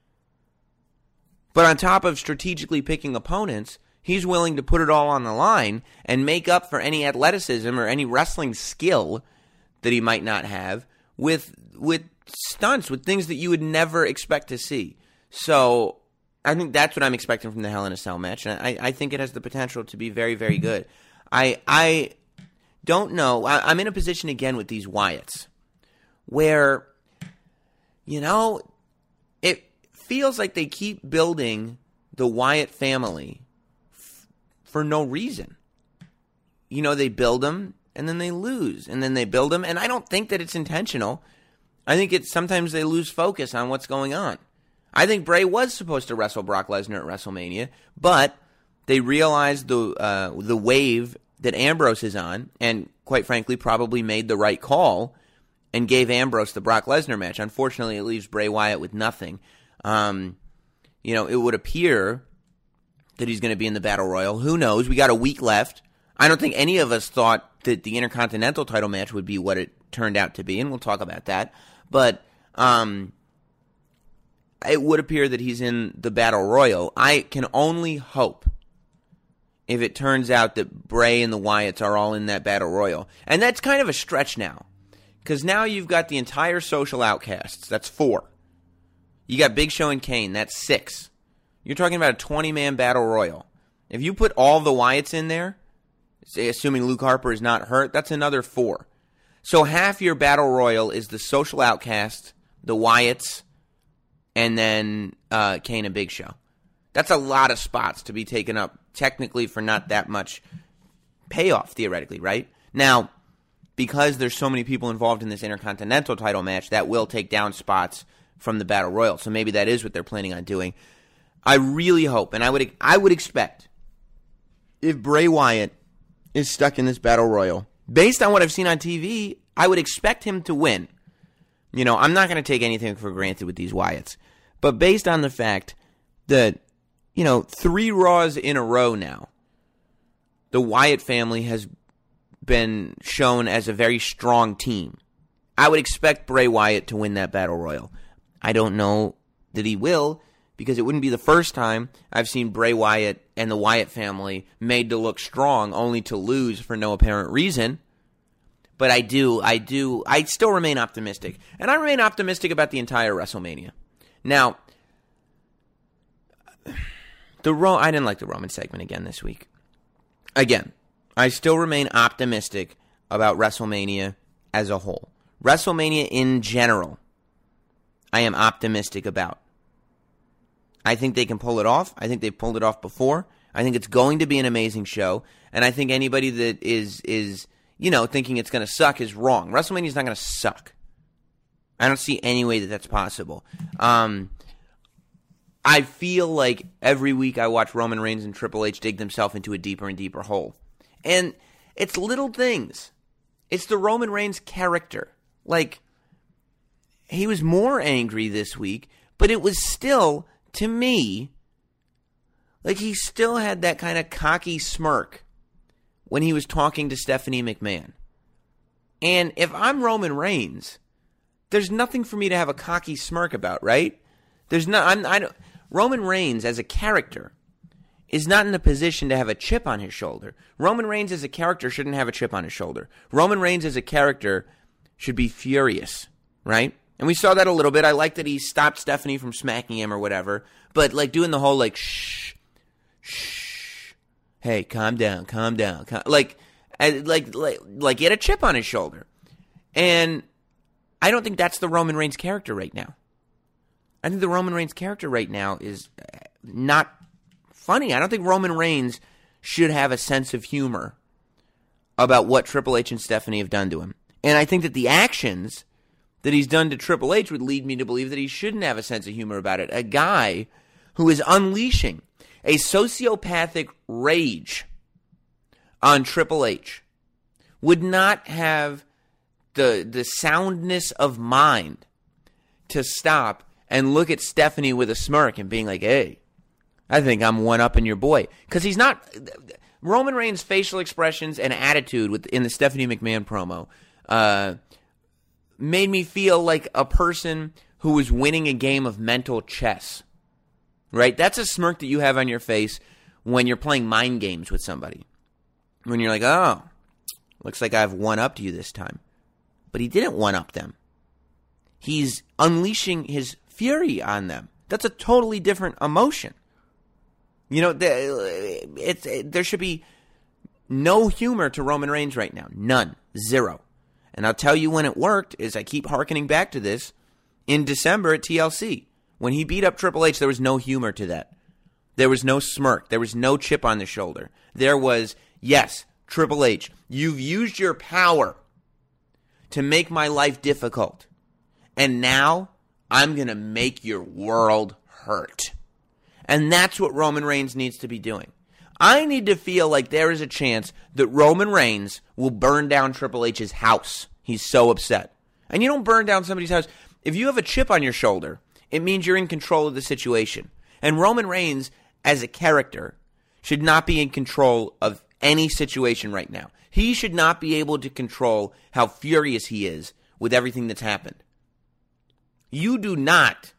But on top of strategically picking opponents, he's willing to put it all on the line and make up for any athleticism or any wrestling skill that he might not have with with stunts, with things that you would never expect to see. So I think that's what I'm expecting from the Hell in a Cell match, and I, I think it has the potential to be very, very good. I I don't know. I, I'm in a position again with these Wyatts where, you know, it feels like they keep building the Wyatt family f- for no reason. You know, they build them, and then they lose, and then they build them, and I don't think that it's intentional. I think it's sometimes they lose focus on what's going on. I think Bray was supposed to wrestle Brock Lesnar at WrestleMania, but they realized the uh, the wave that Ambrose is on, and quite frankly, probably made the right call and gave Ambrose the Brock Lesnar match. Unfortunately, it leaves Bray Wyatt with nothing. Um, you know, it would appear that he's going to be in the Battle Royal. Who knows? We got a week left. I don't think any of us thought that the Intercontinental title match would be what it turned out to be, and we'll talk about that. But um, it would appear that he's in the Battle Royal. I can only hope if it turns out that Bray and the Wyatts are all in that Battle Royal. And that's kind of a stretch now, because now you've got the entire Social Outcasts. That's four. You got Big Show and Kane. That's six. You're talking about a twenty-man Battle Royal. If you put all the Wyatts in there, say, assuming Luke Harper is not hurt, that's another four. So half your Battle Royal is the Social Outcasts, the Wyatts, and then uh, Kane and Big Show. That's a lot of spots to be taken up technically for not that much payoff, theoretically, right? Now, because there's so many people involved in this Intercontinental title match, that will take down spots from the Battle Royal. So maybe that is what they're planning on doing. I really hope, and I would I would expect, if Bray Wyatt is stuck in this Battle Royal, based on what I've seen on T V, I would expect him to win. You know, I'm not going to take anything for granted with these Wyatts. But based on the fact that, you know, three Raws in a row now, the Wyatt family has been shown as a very strong team. I would expect Bray Wyatt to win that Battle Royal. I don't know that he will, because it wouldn't be the first time I've seen Bray Wyatt and the Wyatt family made to look strong only to lose for no apparent reason. But I do, I do, I still remain optimistic. And I remain optimistic about the entire WrestleMania. Now, the Ro- I didn't like the Roman segment again this week. Again, I still remain optimistic about WrestleMania as a whole. WrestleMania in general, I am optimistic about. I think they can pull it off. I think they've pulled it off before. I think it's going to be an amazing show. And I think anybody that is, is you know, thinking it's going to suck is wrong. WrestleMania is not going to suck. I don't see any way that that's possible. Um, I feel like every week I watch Roman Reigns and Triple H dig themselves into a deeper and deeper hole. And it's little things. It's the Roman Reigns character. Like, he was more angry this week, but it was still, to me, like he still had that kind of cocky smirk when he was talking to Stephanie McMahon. And if I'm Roman Reigns, there's nothing for me to have a cocky smirk about, right? There's not. I'm, I don't, Roman Reigns as a character is not in a position to have a chip on his shoulder. Roman Reigns as a character shouldn't have a chip on his shoulder. Roman Reigns as a character should be furious, right? And we saw that a little bit. I like that he stopped Stephanie from smacking him or whatever. But like doing the whole like, shh, shh, hey, calm down, calm down. Calm, like, like, like, like he had a chip on his shoulder. And I don't think that's the Roman Reigns character right now. I think the Roman Reigns character right now is not funny. I don't think Roman Reigns should have a sense of humor about what Triple H and Stephanie have done to him. And I think that the actions that he's done to Triple H would lead me to believe that he shouldn't have a sense of humor about it. A guy who is unleashing a sociopathic rage on Triple H would not have the the soundness of mind to stop and look at Stephanie with a smirk and being like, hey, I think I'm one-upping your boy. Because he's not... Roman Reigns' facial expressions and attitude with, in the Stephanie McMahon promo uh, made me feel like a person who was winning a game of mental chess. Right? That's a smirk that you have on your face when you're playing mind games with somebody. When you're like, oh, looks like I've one-upped you this time. But he didn't one-up them. He's unleashing his fury on them. That's a totally different emotion. You know, the, it's, it, there should be no humor to Roman Reigns right now. None. Zero. And I'll tell you when it worked, is I keep hearkening back to this, in December at T L C. When he beat up Triple H, there was no humor to that. There was no smirk. There was no chip on the shoulder. There was, yes, Triple H, you've used your power to make my life difficult. And now I'm going to make your world hurt. And that's what Roman Reigns needs to be doing. I need to feel like there is a chance that Roman Reigns will burn down Triple H's house. He's so upset. And you don't burn down somebody's house. If you have a chip on your shoulder, it means you're in control of the situation. And Roman Reigns, as a character, should not be in control of any situation right now. He should not be able to control how furious he is with everything that's happened. You do not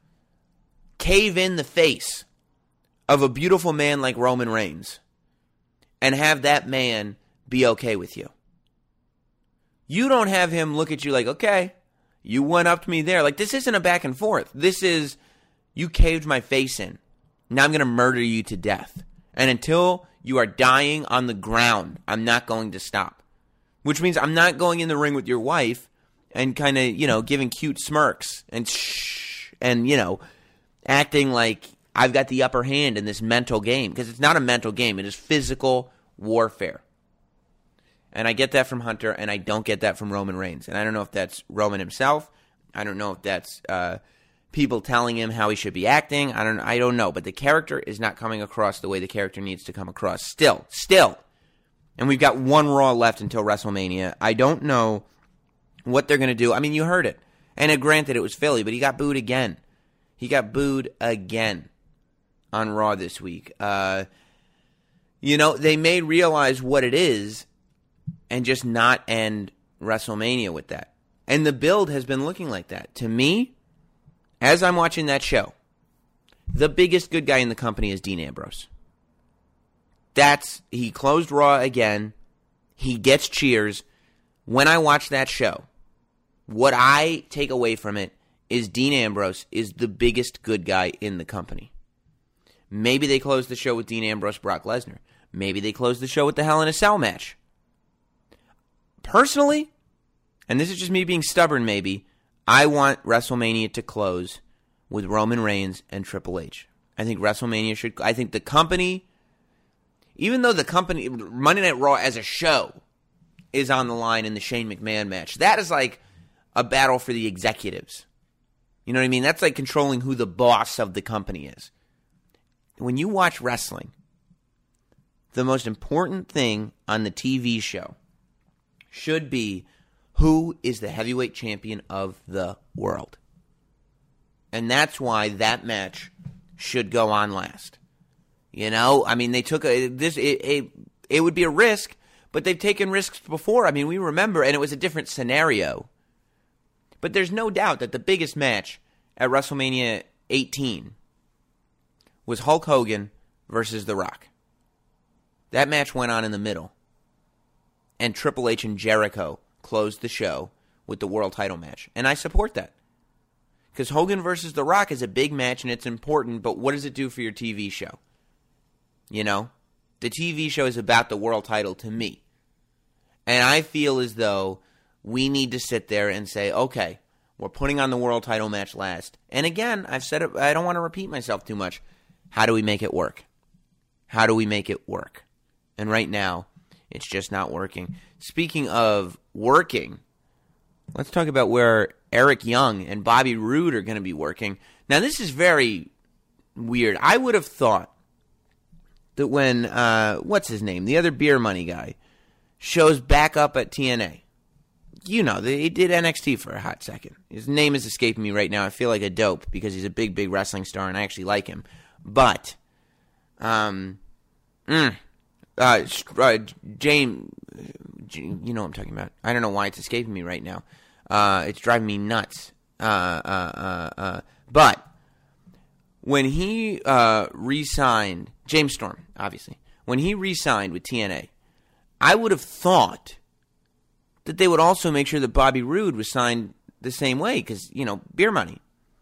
cave in the face of a beautiful man like Roman Reigns and have that man be okay with you. You don't have him look at you like, okay, you one-upped me there. Like, this isn't a back and forth. This is, you caved my face in. Now I'm going to murder you to death. And until you are dying on the ground, I'm not going to stop. Which means I'm not going in the ring with your wife and kind of, you know, giving cute smirks and shh and, you know, acting like I've got the upper hand in this mental game, because it's not a mental game. It is physical warfare. And I get that from Hunter, and I don't get that from Roman Reigns. And I don't know if that's Roman himself. I don't know if that's uh, people telling him how he should be acting. I don't I don't know. But the character is not coming across the way the character needs to come across. Still, still. And we've got one Raw left until WrestleMania. I don't know what they're going to do. I mean, you heard it. And uh, granted, it was Philly, but he got booed again. He got booed again on Raw this week. Uh, you know, they may realize what it is and just not end WrestleMania with that. And the build has been looking like that. To me, as I'm watching that show, the biggest good guy in the company is Dean Ambrose. That's, he closed Raw again. He gets cheers. When I watch that show, what I take away from it is Dean Ambrose is the biggest good guy in the company. Maybe they close the show with Dean Ambrose, Brock Lesnar. Maybe they close the show with the Hell in a Cell match. Personally, and this is just me being stubborn maybe, I want WrestleMania to close with Roman Reigns and Triple H. I think WrestleMania should, I think the company, even though the company, Monday Night Raw as a show is on the line in the Shane McMahon match, that is like a battle for the executives. You know what I mean? That's like controlling who the boss of the company is. When you watch wrestling, the most important thing on the T V show should be who is the heavyweight champion of the world. And that's why that match should go on last. You know, I mean, they took a this it, it, it would be a risk, but they've taken risks before. I mean, we remember, and it was a different scenario. But there's no doubt that the biggest match at WrestleMania eighteen was Hulk Hogan versus The Rock. That match went on in the middle. And Triple H and Jericho closed the show with the world title match. And I support that. Because Hogan versus The Rock is a big match and it's important, but what does it do for your T V show? You know? The T V show is about the world title to me. And I feel as though we need to sit there and say, okay, we're putting on the world title match last. And again, I've said it, I don't want to repeat myself too much. How do we make it work? How do we make it work? And right now, it's just not working. Speaking of working, let's talk about where Eric Young and Bobby Roode are going to be working. Now, this is very weird. I would have thought that when, uh, what's his name, the other beer money guy, shows back up at T N A. You know, he did N X T for a hot second. His name is escaping me right now. I feel like a dope because he's a big, big wrestling star, and I actually like him. But, um, mm, uh, uh, James, you know what I'm talking about. I don't know why it's escaping me right now. Uh, it's driving me nuts. Uh, uh, uh, uh, but when he uh, re-signed, James Storm, obviously, when he re-signed with T N A, I would have thought that they would also make sure that Bobby Roode was signed the same way because, you know, beer money.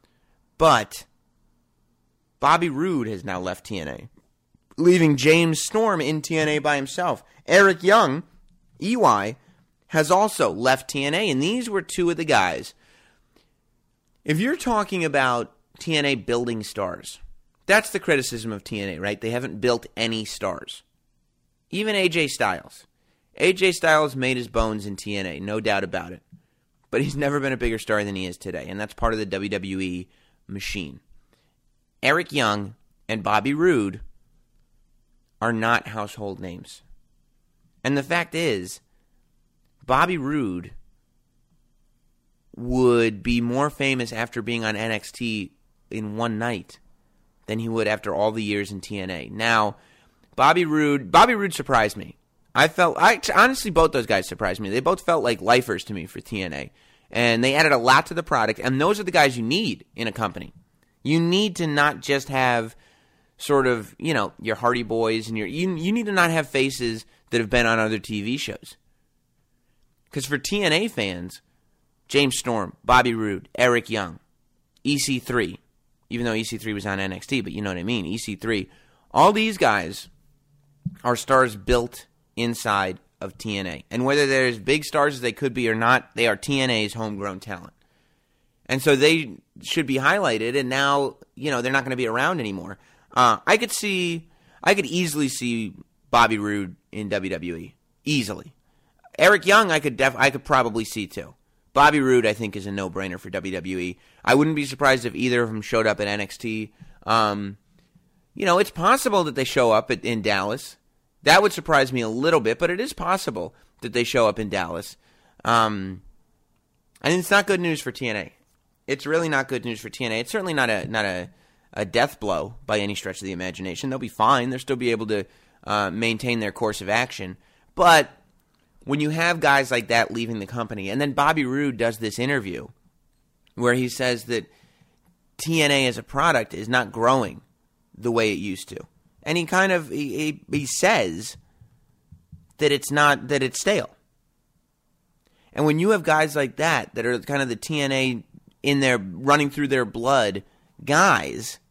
But Bobby Roode has now left T N A, leaving James Storm in T N A by himself. Eric Young, E Y, has also left T N A, and these were two of the guys. If you're talking about T N A building stars, that's the criticism of T N A, right? They haven't built any stars. Even A J Styles. A J Styles made his bones in T N A, no doubt about it. But he's never been a bigger star than he is today, and that's part of the W W E machine. Eric Young and Bobby Roode are not household names. And the fact is, Bobby Roode would be more famous after being on N X T in one night than he would after all the years in T N A. Now, Bobby Roode, Bobby Roode surprised me. I felt, I honestly, both those guys surprised me. They both felt like lifers to me for T N A. And they added a lot to the product, and those are the guys you need in a company. You need to not just have sort of, you know, your Hardy Boys and your, you, you need to not have faces that have been on other T V shows. Because for T N A fans, James Storm, Bobby Roode, Eric Young, E C three, even though E C three was on N X T, but you know what I mean, E C three, all these guys are stars built inside of T N A. And whether they're as big stars as they could be or not, they are T N A's homegrown talent. And so they should be highlighted, and now, you know, they're not going to be around anymore. Uh, I could see, I could easily see Bobby Roode in W W E. Easily. Eric Young, I could def- I could probably see too. Bobby Roode, I think, is a no-brainer for W W E. I wouldn't be surprised if either of them showed up at N X T. Um, you know, it's possible that they show up at, in Dallas. That would surprise me a little bit, but it is possible that they show up in Dallas. Um, and it's not good news for T N A. It's really not good news for T N A. It's certainly not a not a, a death blow by any stretch of the imagination. They'll be fine. They'll still be able to uh, maintain their course of action. But when you have guys like that leaving the company, and then Bobby Roode does this interview where he says that T N A as a product is not growing the way it used to. And he kind of, he, he, he says that it's not, that it's stale. And when you have guys like that, that are kind of the T N A in their, running through their blood guys,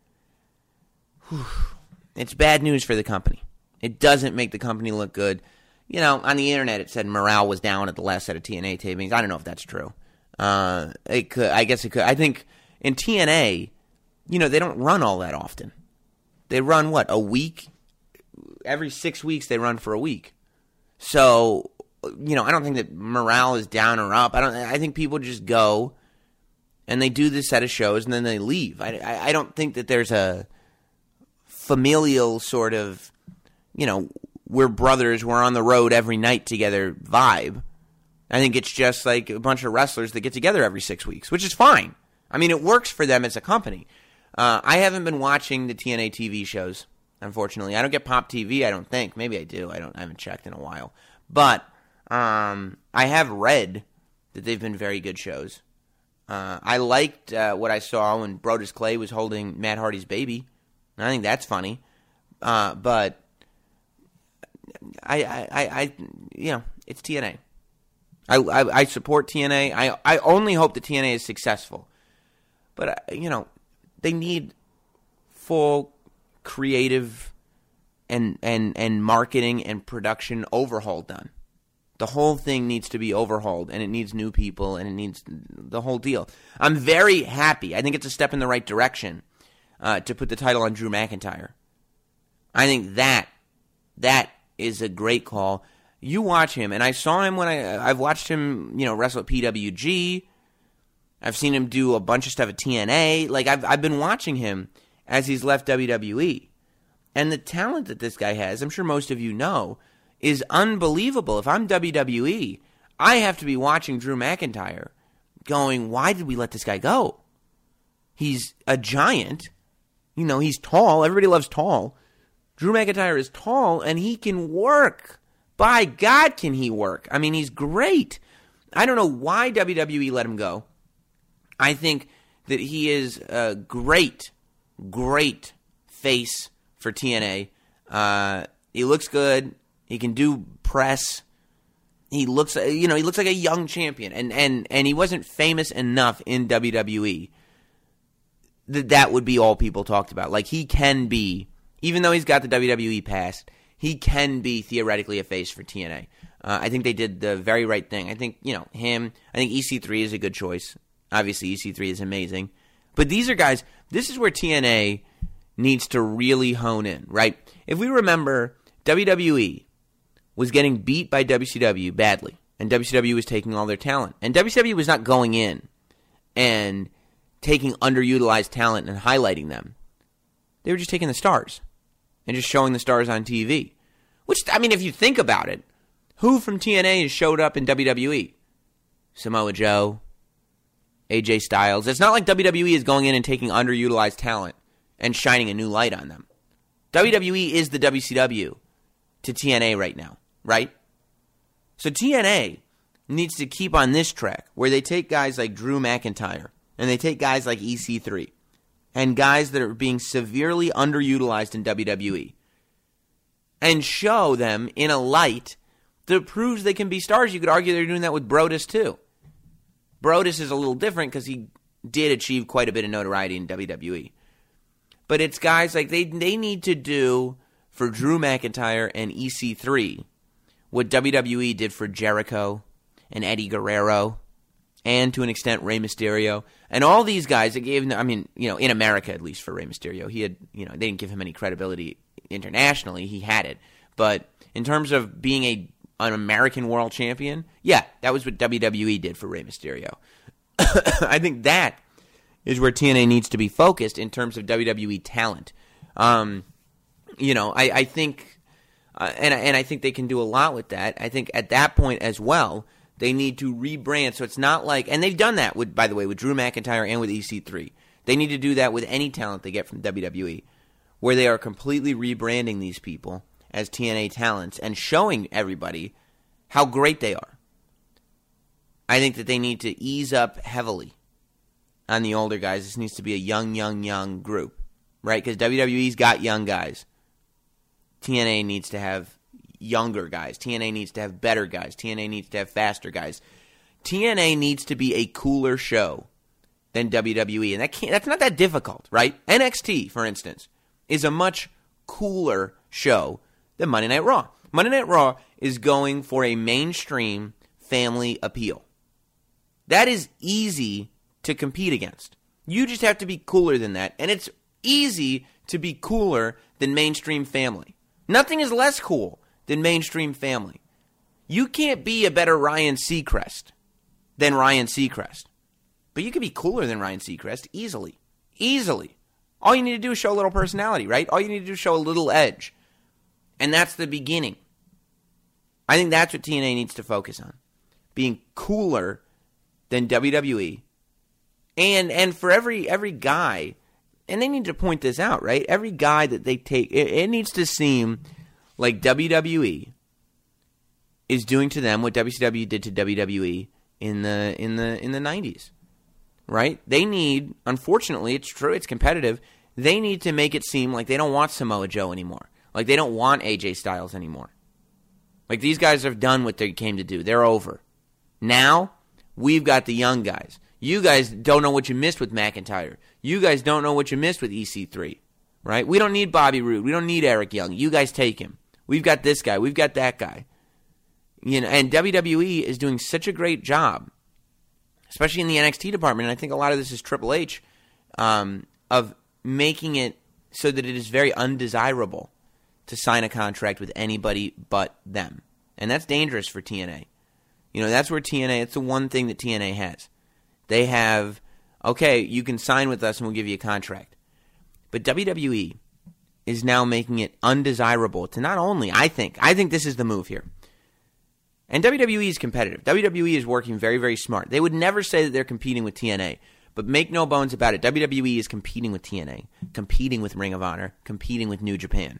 whew, it's bad news for the company. It doesn't make the company look good. You know, on the internet it said morale was down at the last set of T N A tapings. I don't know if that's true. Uh, it could, I guess it could. I think in T N A, you know, they don't run all that often. They run, what, a week? Every six weeks they run for a week. So, you know, I don't think that morale is down or up. I don't. I think people just go and they do this set of shows and then they leave. I, I, I don't think that there's a familial sort of, you know, we're brothers, we're on the road every night together vibe. I think it's just like a bunch of wrestlers that get together every six weeks, which is fine. I mean, it works for them as a company. Uh, I haven't been watching the T N A T V shows, unfortunately. I don't get Pop T V, I don't think. Maybe I do. I don't. I haven't checked in a while. But um, I have read that they've been very good shows. Uh, I liked uh, what I saw when Brodus Clay was holding Matt Hardy's baby. I think that's funny. Uh, but I, I, I, I, you know, it's T N A. I, I, I support T N A. I, I only hope that T N A is successful. But, uh, you know, they need full creative and, and, and marketing and production overhaul done. The whole thing needs to be overhauled, and it needs new people, and it needs the whole deal. I'm very happy. I think it's a step in the right direction uh, to put the title on Drew McIntyre. I think that, that is a great call. You watch him, and I saw him when I, I've watched him, you know, wrestle at P W G. I've seen him do a bunch of stuff at T N A. Like, I've, I've been watching him as he's left W W E. And the talent that this guy has, I'm sure most of you know, is unbelievable. If I'm W W E, I have to be watching Drew McIntyre going, why did we let this guy go? He's a giant. You know, he's tall. Everybody loves tall. Drew McIntyre is tall, and he can work. By God, can he work? I mean, he's great. I don't know why W W E let him go. I think that he is a great, great face for T N A. Uh, he looks good. He can do press. He looks, you know, he looks like a young champion, and and and he wasn't famous enough in W W E that that would be all people talked about. Like, he can be, even though he's got the W W E past, he can be theoretically a face for T N A. Uh, I think they did the very right thing. I think, you know, him. I think E C three is a good choice. Obviously, E C three is amazing. But these are guys, this is where T N A needs to really hone in, right? If we remember, W W E was getting beat by W C W badly, and W C W was taking all their talent. And W C W was not going in and taking underutilized talent and highlighting them. They were just taking the stars and just showing the stars on T V. Which, I mean, if you think about it, who from T N A has showed up in W W E? Samoa Joe, A J Styles. It's not like W W E is going in and taking underutilized talent and shining a new light on them. W W E is the W C W to T N A right now, right? So T N A needs to keep on this track where they take guys like Drew McIntyre and they take guys like E C three and guys that are being severely underutilized in W W E and show them in a light that proves they can be stars. You could argue they're doing that with Brodus too. Brodus is a little different because he did achieve quite a bit of notoriety in W W E. But it's guys like they they need to do for Drew McIntyre and E C three what W W E did for Jericho and Eddie Guerrero and to an extent Rey Mysterio. And all these guys, they gave, I mean, you know, in America at least for Rey Mysterio, he had, you know, they didn't give him any credibility internationally. He had it. But in terms of being a an American world champion, yeah, that was what W W E did for Rey Mysterio. I think that is where T N A needs to be focused in terms of W W E talent. Um, you know, I, I think, uh, and, and I think they can do a lot with that. I think at that point as well, they need to rebrand. So it's not like, and they've done that with, by the way, with Drew McIntyre and with E C three. They need to do that with any talent they get from W W E, where they are completely rebranding these people as T N A talents and showing everybody how great they are. I think that they need to ease up heavily on the older guys. This needs to be a young, young, young group, right? Because W W E's got young guys. T N A needs to have younger guys. T N A needs to have better guys. T N A needs to have faster guys. T N A needs to be a cooler show than W W E, and that can't, that's not that difficult, right? N X T, for instance, is a much cooler show than Monday Night Raw. Monday Night Raw is going for a mainstream family appeal. That is easy to compete against. You just have to be cooler than that, and it's easy to be cooler than mainstream family. Nothing is less cool than mainstream family. You can't be a better Ryan Seacrest than Ryan Seacrest, but you can be cooler than Ryan Seacrest easily. Easily. All you need to do is show a little personality, right? All you need to do is show a little edge. And that's the beginning. I think that's what T N A needs to focus on. Being cooler than W W E. And and for every every guy, and they need to point this out, right? Every guy that they take, it, it needs to seem like W W E is doing to them what W C W did to W W E in the in the in the nineties. Right? They need, unfortunately, it's true, it's competitive. They need to make it seem like they don't want Samoa Joe anymore. Like they don't want A J Styles anymore. Like these guys have done what they came to do. They're over. Now, we've got the young guys. You guys don't know what you missed with McIntyre. You guys don't know what you missed with E C three. Right? We don't need Bobby Roode. We don't need Eric Young. You guys take him. We've got this guy. We've got that guy. You know, and W W E is doing such a great job, especially in the N X T department, and I think a lot of this is Triple H, um, of making it so that it is very undesirable to sign a contract with anybody but them. And that's dangerous for T N A. You know, that's where T N A, it's the one thing that T N A has. They have, okay, you can sign with us and we'll give you a contract. But W W E is now making it undesirable to not only, I think, I think this is the move here. And W W E is competitive. W W E is working very, very smart. They would never say that they're competing with T N A. But make no bones about it, W W E is competing with T N A, competing with Ring of Honor, competing with New Japan.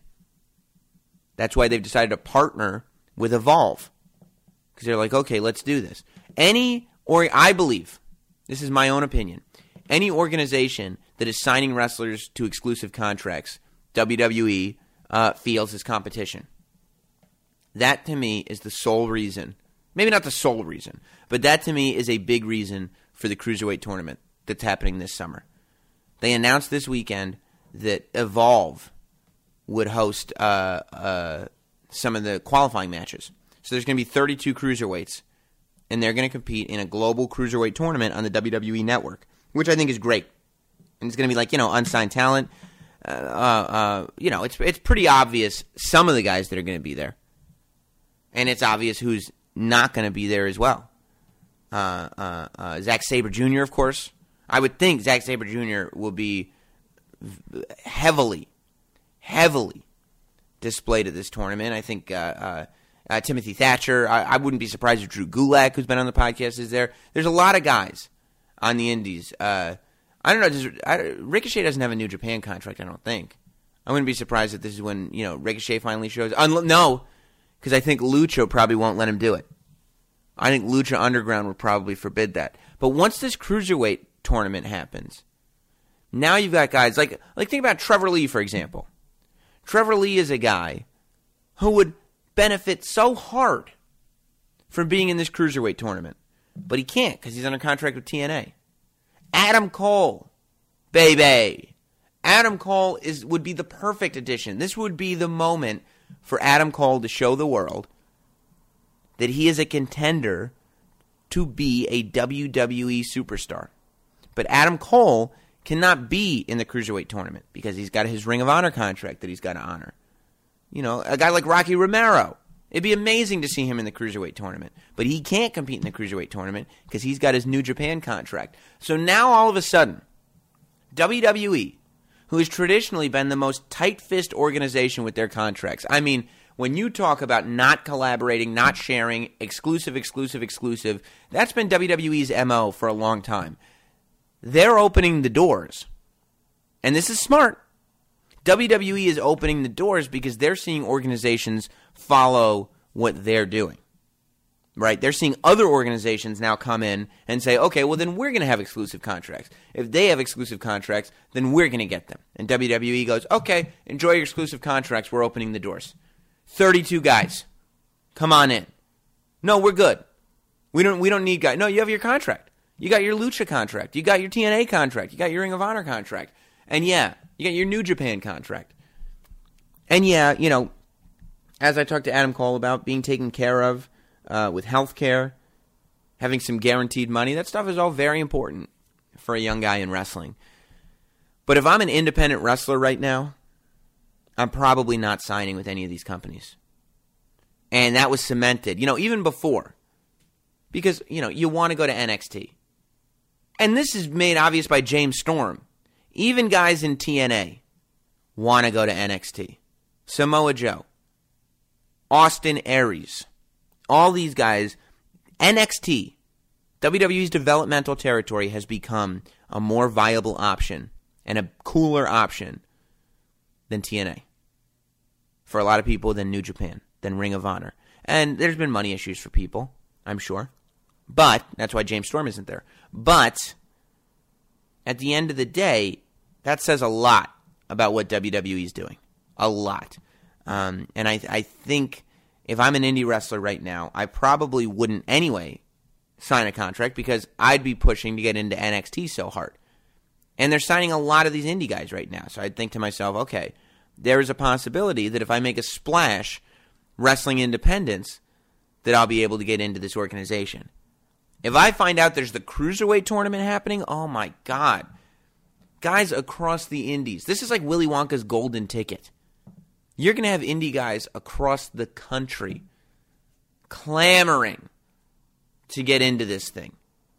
That's why they've decided to partner with Evolve. Because they're like, okay, let's do this. Any, or I believe, this is my own opinion, any organization that is signing wrestlers to exclusive contracts, W W E uh, feels is competition. That, to me, is the sole reason. Maybe not the sole reason, but that, to me, is a big reason for the Cruiserweight tournament that's happening this summer. They announced this weekend that Evolve would host uh, uh, some of the qualifying matches. So there's going to be thirty-two Cruiserweights, and they're going to compete in a global Cruiserweight tournament on the W W E Network, which I think is great. And it's going to be like, you know, unsigned talent. Uh, uh, uh, you know, it's it's pretty obvious some of the guys that are going to be there. And it's obvious who's not going to be there as well. Uh, uh, uh, Zack Sabre Junior, of course. I would think Zack Sabre Junior will be heavily, heavily displayed at this tournament. I think uh, uh, uh, Timothy Thatcher. I, I wouldn't be surprised if Drew Gulak, who's been on the podcast, is there. There's a lot of guys on the indies. Uh, I don't know. Does, I, Ricochet doesn't have a New Japan contract, I don't think. I wouldn't be surprised if this is when, you know, Ricochet finally shows. Unlo- no. Because I think Lucha probably won't let him do it. I think Lucha Underground would probably forbid that. But once this Cruiserweight tournament happens, now you've got guys like, like think about Trevor Lee, for example. Trevor Lee is a guy who would benefit so hard from being in this Cruiserweight tournament. But he can't because he's under contract with T N A. Adam Cole, baby. Adam Cole is would be the perfect addition. This would be the moment for Adam Cole to show the world that he is a contender to be a W W E superstar. But Adam Cole cannot be in the Cruiserweight tournament because he's got his Ring of Honor contract that he's got to honor. You know, a guy like Rocky Romero, it'd be amazing to see him in the Cruiserweight tournament. But he can't compete in the Cruiserweight tournament because he's got his New Japan contract. So now all of a sudden, W W E, who has traditionally been the most tight-fist organization with their contracts. I mean, when you talk about not collaborating, not sharing, exclusive, exclusive, exclusive, that's been W W E's M O for a long time. They're opening the doors. And this is smart. W W E is opening the doors because they're seeing organizations follow what they're doing. Right? They're seeing other organizations now come in and say, okay, well, then we're going to have exclusive contracts. If they have exclusive contracts, then we're going to get them. And W W E goes, okay, enjoy your exclusive contracts. We're opening the doors. thirty-two guys. Come on in. No, we're good. We don't we don't need guys. No, you have your contract. You got your Lucha contract. You got your T N A contract. You got your Ring of Honor contract. And yeah, you got your New Japan contract. And yeah, you know, as I talked to Adam Cole about being taken care of uh, with health care, having some guaranteed money, that stuff is all very important for a young guy in wrestling. But if I'm an independent wrestler right now, I'm probably not signing with any of these companies. And that was cemented, you know, even before. Because, you know, you want to go to N X T. And this is made obvious by James Storm. Even guys in T N A want to go to N X T. Samoa Joe. Austin Aries. All these guys. N X T. W W E's developmental territory has become a more viable option and a cooler option than T N A. For a lot of people, than New Japan, than Ring of Honor. And there's been money issues for people, I'm sure. But, that's why James Storm isn't there. But, at the end of the day, that says a lot about what W W E is doing. A lot. Um, and I, I think if I'm an indie wrestler right now, I probably wouldn't anyway sign a contract because I'd be pushing to get into N X T so hard. And they're signing a lot of these indie guys right now. So I'd think to myself, okay, there is a possibility that if I make a splash wrestling independence, that I'll be able to get into this organization. If I find out there's the Cruiserweight tournament happening, oh my God. Guys across the indies. This is like Willy Wonka's golden ticket. You're going to have indie guys across the country clamoring to get into this thing.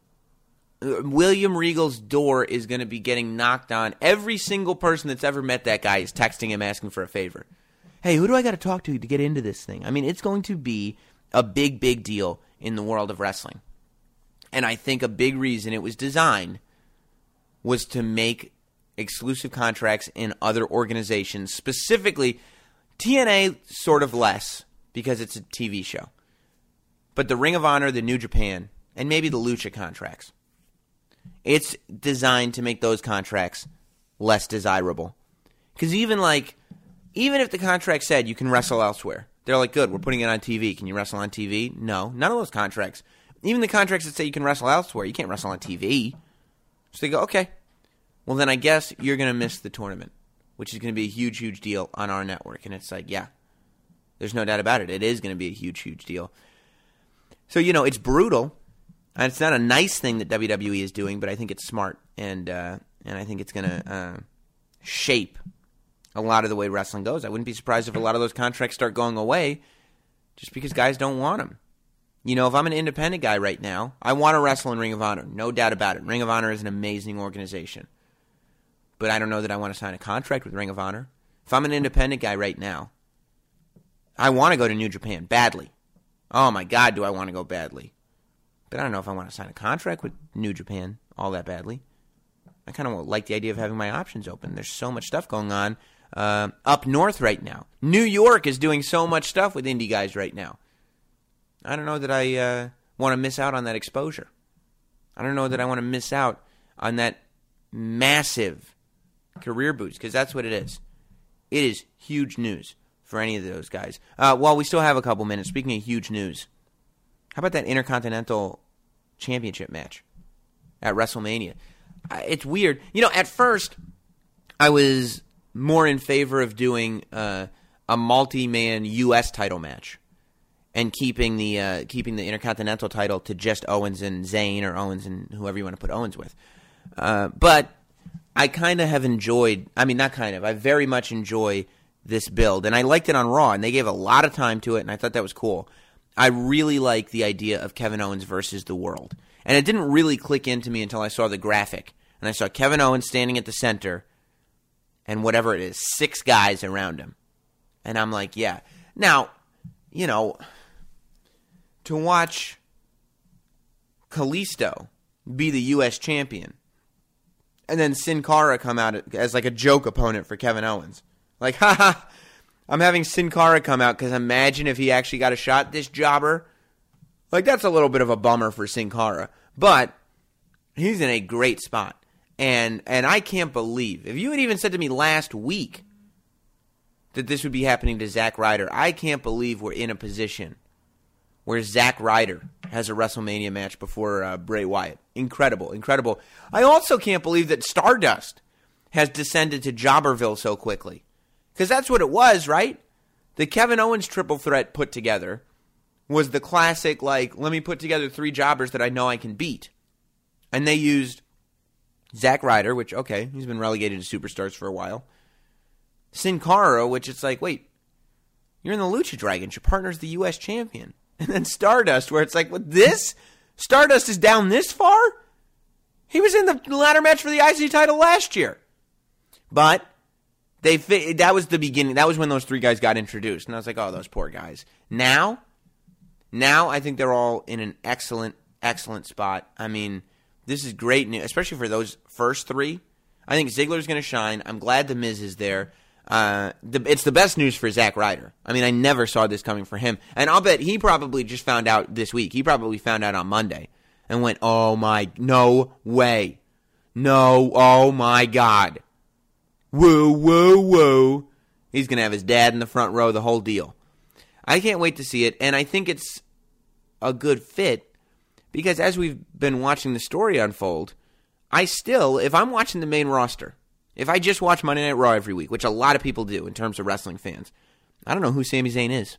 William Regal's door is going to be getting knocked on. Every single person that's ever met that guy is texting him asking for a favor. Hey, who do I got to talk to to get into this thing? I mean, it's going to be a big, big deal in the world of wrestling. And I think a big reason it was designed was to make exclusive contracts in other organizations. Specifically, T N A sort of less because it's a T V show. But the Ring of Honor, the New Japan, and maybe the Lucha contracts. It's designed to make those contracts less desirable. Because even like, even if the contract said you can wrestle elsewhere, they're like, good, we're putting it on T V. Can you wrestle on T V? No, none of those contracts. Even the contracts that say you can wrestle elsewhere, you can't wrestle on T V. So they go, okay, well then I guess you're going to miss the tournament, which is going to be a huge, huge deal on our network. And it's like, yeah, there's no doubt about it. It is going to be a huge, huge deal. So, you know, it's brutal. And it's not a nice thing that W W E is doing, but I think it's smart. And uh, and I think it's going to uh, shape a lot of the way wrestling goes. I wouldn't be surprised if a lot of those contracts start going away just because guys don't want them. You know, if I'm an independent guy right now, I want to wrestle in Ring of Honor. No doubt about it. Ring of Honor is an amazing organization. But I don't know that I want to sign a contract with Ring of Honor. If I'm an independent guy right now, I want to go to New Japan badly. Oh my God, do I want to go badly. But I don't know if I want to sign a contract with New Japan all that badly. I kind of like the idea of having my options open. There's so much stuff going on uh, up north right now. New York is doing so much stuff with indie guys right now. I don't know that I uh, want to miss out on that exposure. I don't know that I want to miss out on that massive career boost, because that's what it is. It is huge news for any of those guys. Uh, while we still have a couple minutes, speaking of huge news, how about that Intercontinental Championship match at WrestleMania? Uh, it's weird. You know, at first, I was more in favor of doing uh, a multi-man U S title match. and keeping the uh, keeping the Intercontinental title to just Owens and Zayn, or Owens and whoever you want to put Owens with. Uh, but I kind of have enjoyed, I mean, not kind of, I very much enjoy this build. And I liked it on Raw, and they gave a lot of time to it, and I thought that was cool. I really like the idea of Kevin Owens versus the world. And it didn't really click into me until I saw the graphic. And I saw Kevin Owens standing at the center, and whatever it is, six guys around him. And I'm like, yeah. Now, you know, to watch Kalisto be the U S champion, and then Sin Cara come out as like a joke opponent for Kevin Owens. Like, haha, I'm having Sin Cara come out because imagine if he actually got a shot, this jobber. Like, that's a little bit of a bummer for Sin Cara. But he's in a great spot. And and I can't believe, if you had even said to me last week that this would be happening to Zack Ryder, I can't believe we're in a position where Zack Ryder has a WrestleMania match before uh, Bray Wyatt. Incredible, incredible. I also can't believe that Stardust has descended to Jobberville so quickly. Because that's what it was, right? The Kevin Owens triple threat put together was the classic, like, let me put together three jobbers that I know I can beat. And they used Zack Ryder, which, okay, he's been relegated to Superstars for a while. Sin Cara, which it's like, wait, you're in the Lucha Dragons. Your partner's the U S champion. And then Stardust, where it's like, what, this? Stardust is down this far? He was in the ladder match for the I C title last year. But they that was the beginning. That was when those three guys got introduced. And I was like, oh, those poor guys. Now, now I think they're all in an excellent, excellent spot. I mean, this is great news, especially for those first three. I think Ziggler's going to shine. I'm glad The Miz is there. Uh, the, it's the best news for Zack Ryder. I mean, I never saw this coming for him. And I'll bet he probably just found out this week. He probably found out on Monday and went, oh my, no way. No, oh my God. Woo, woo, woo. He's going to have his dad in the front row, the whole deal. I can't wait to see it. And I think it's a good fit because as we've been watching the story unfold, I still, if I'm watching the main roster, if I just watch Monday Night Raw every week, which a lot of people do in terms of wrestling fans, I don't know who Sami Zayn is.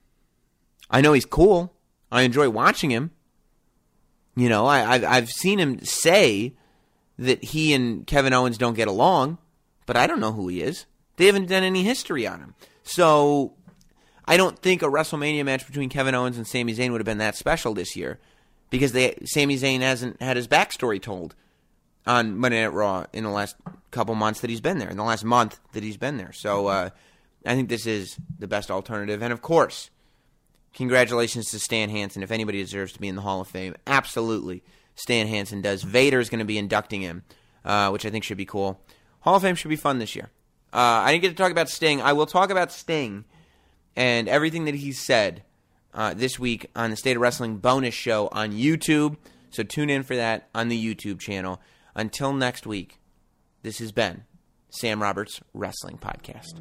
I know he's cool. I enjoy watching him. You know, I, I've, I've seen him say that he and Kevin Owens don't get along, but I don't know who he is. They haven't done any history on him. So I don't think a WrestleMania match between Kevin Owens and Sami Zayn would have been that special this year because they, Sami Zayn hasn't had his backstory told on Monday Night Raw in the last couple months that he's been there, in the last month that he's been there. So uh, I think this is the best alternative. And, of course, congratulations to Stan Hansen. If anybody deserves to be in the Hall of Fame, absolutely Stan Hansen does. Vader is going to be inducting him, uh, which I think should be cool. Hall of Fame should be fun this year. Uh, I didn't get to talk about Sting. I will talk about Sting and everything that he said uh, this week on the State of Wrestling bonus show on YouTube. So tune in for that on the YouTube channel. Until next week, this has been Sam Roberts Wrestling Podcast.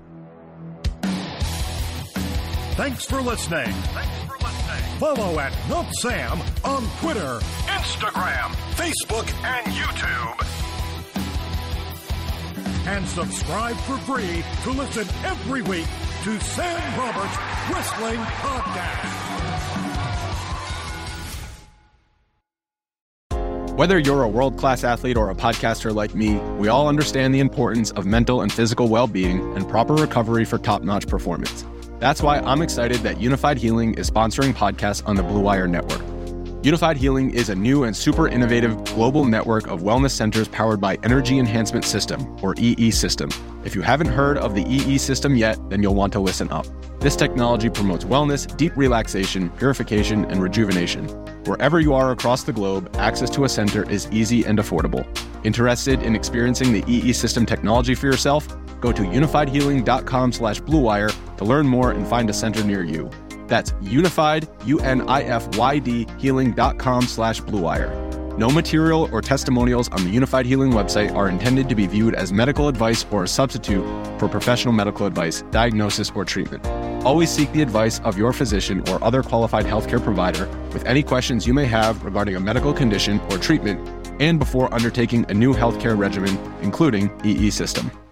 Thanks for listening. Thanks for listening. Follow at Not Sam on Twitter, Instagram, Facebook, and YouTube. And subscribe for free to listen every week to Sam Roberts Wrestling Podcast. Whether you're a world-class athlete or a podcaster like me, we all understand the importance of mental and physical well-being and proper recovery for top-notch performance. That's why I'm excited that Unified Healing is sponsoring podcasts on the Blue Wire Network. Unified Healing is a new and super innovative global network of wellness centers powered by Energy Enhancement System, or E E System. If you haven't heard of the E E System yet, then you'll want to listen up. This technology promotes wellness, deep relaxation, purification, and rejuvenation. Wherever you are across the globe, access to a center is easy and affordable. Interested in experiencing the E E System technology for yourself? Go to unified healing.com slash bluewire to learn more and find a center near you. That's unified, U N I F Y D, healing.com slash bluewire. No material or testimonials on the Unified Healing website are intended to be viewed as medical advice or a substitute for professional medical advice, diagnosis, or treatment. Always seek the advice of your physician or other qualified healthcare provider with any questions you may have regarding a medical condition or treatment and before undertaking a new healthcare regimen, including E E System.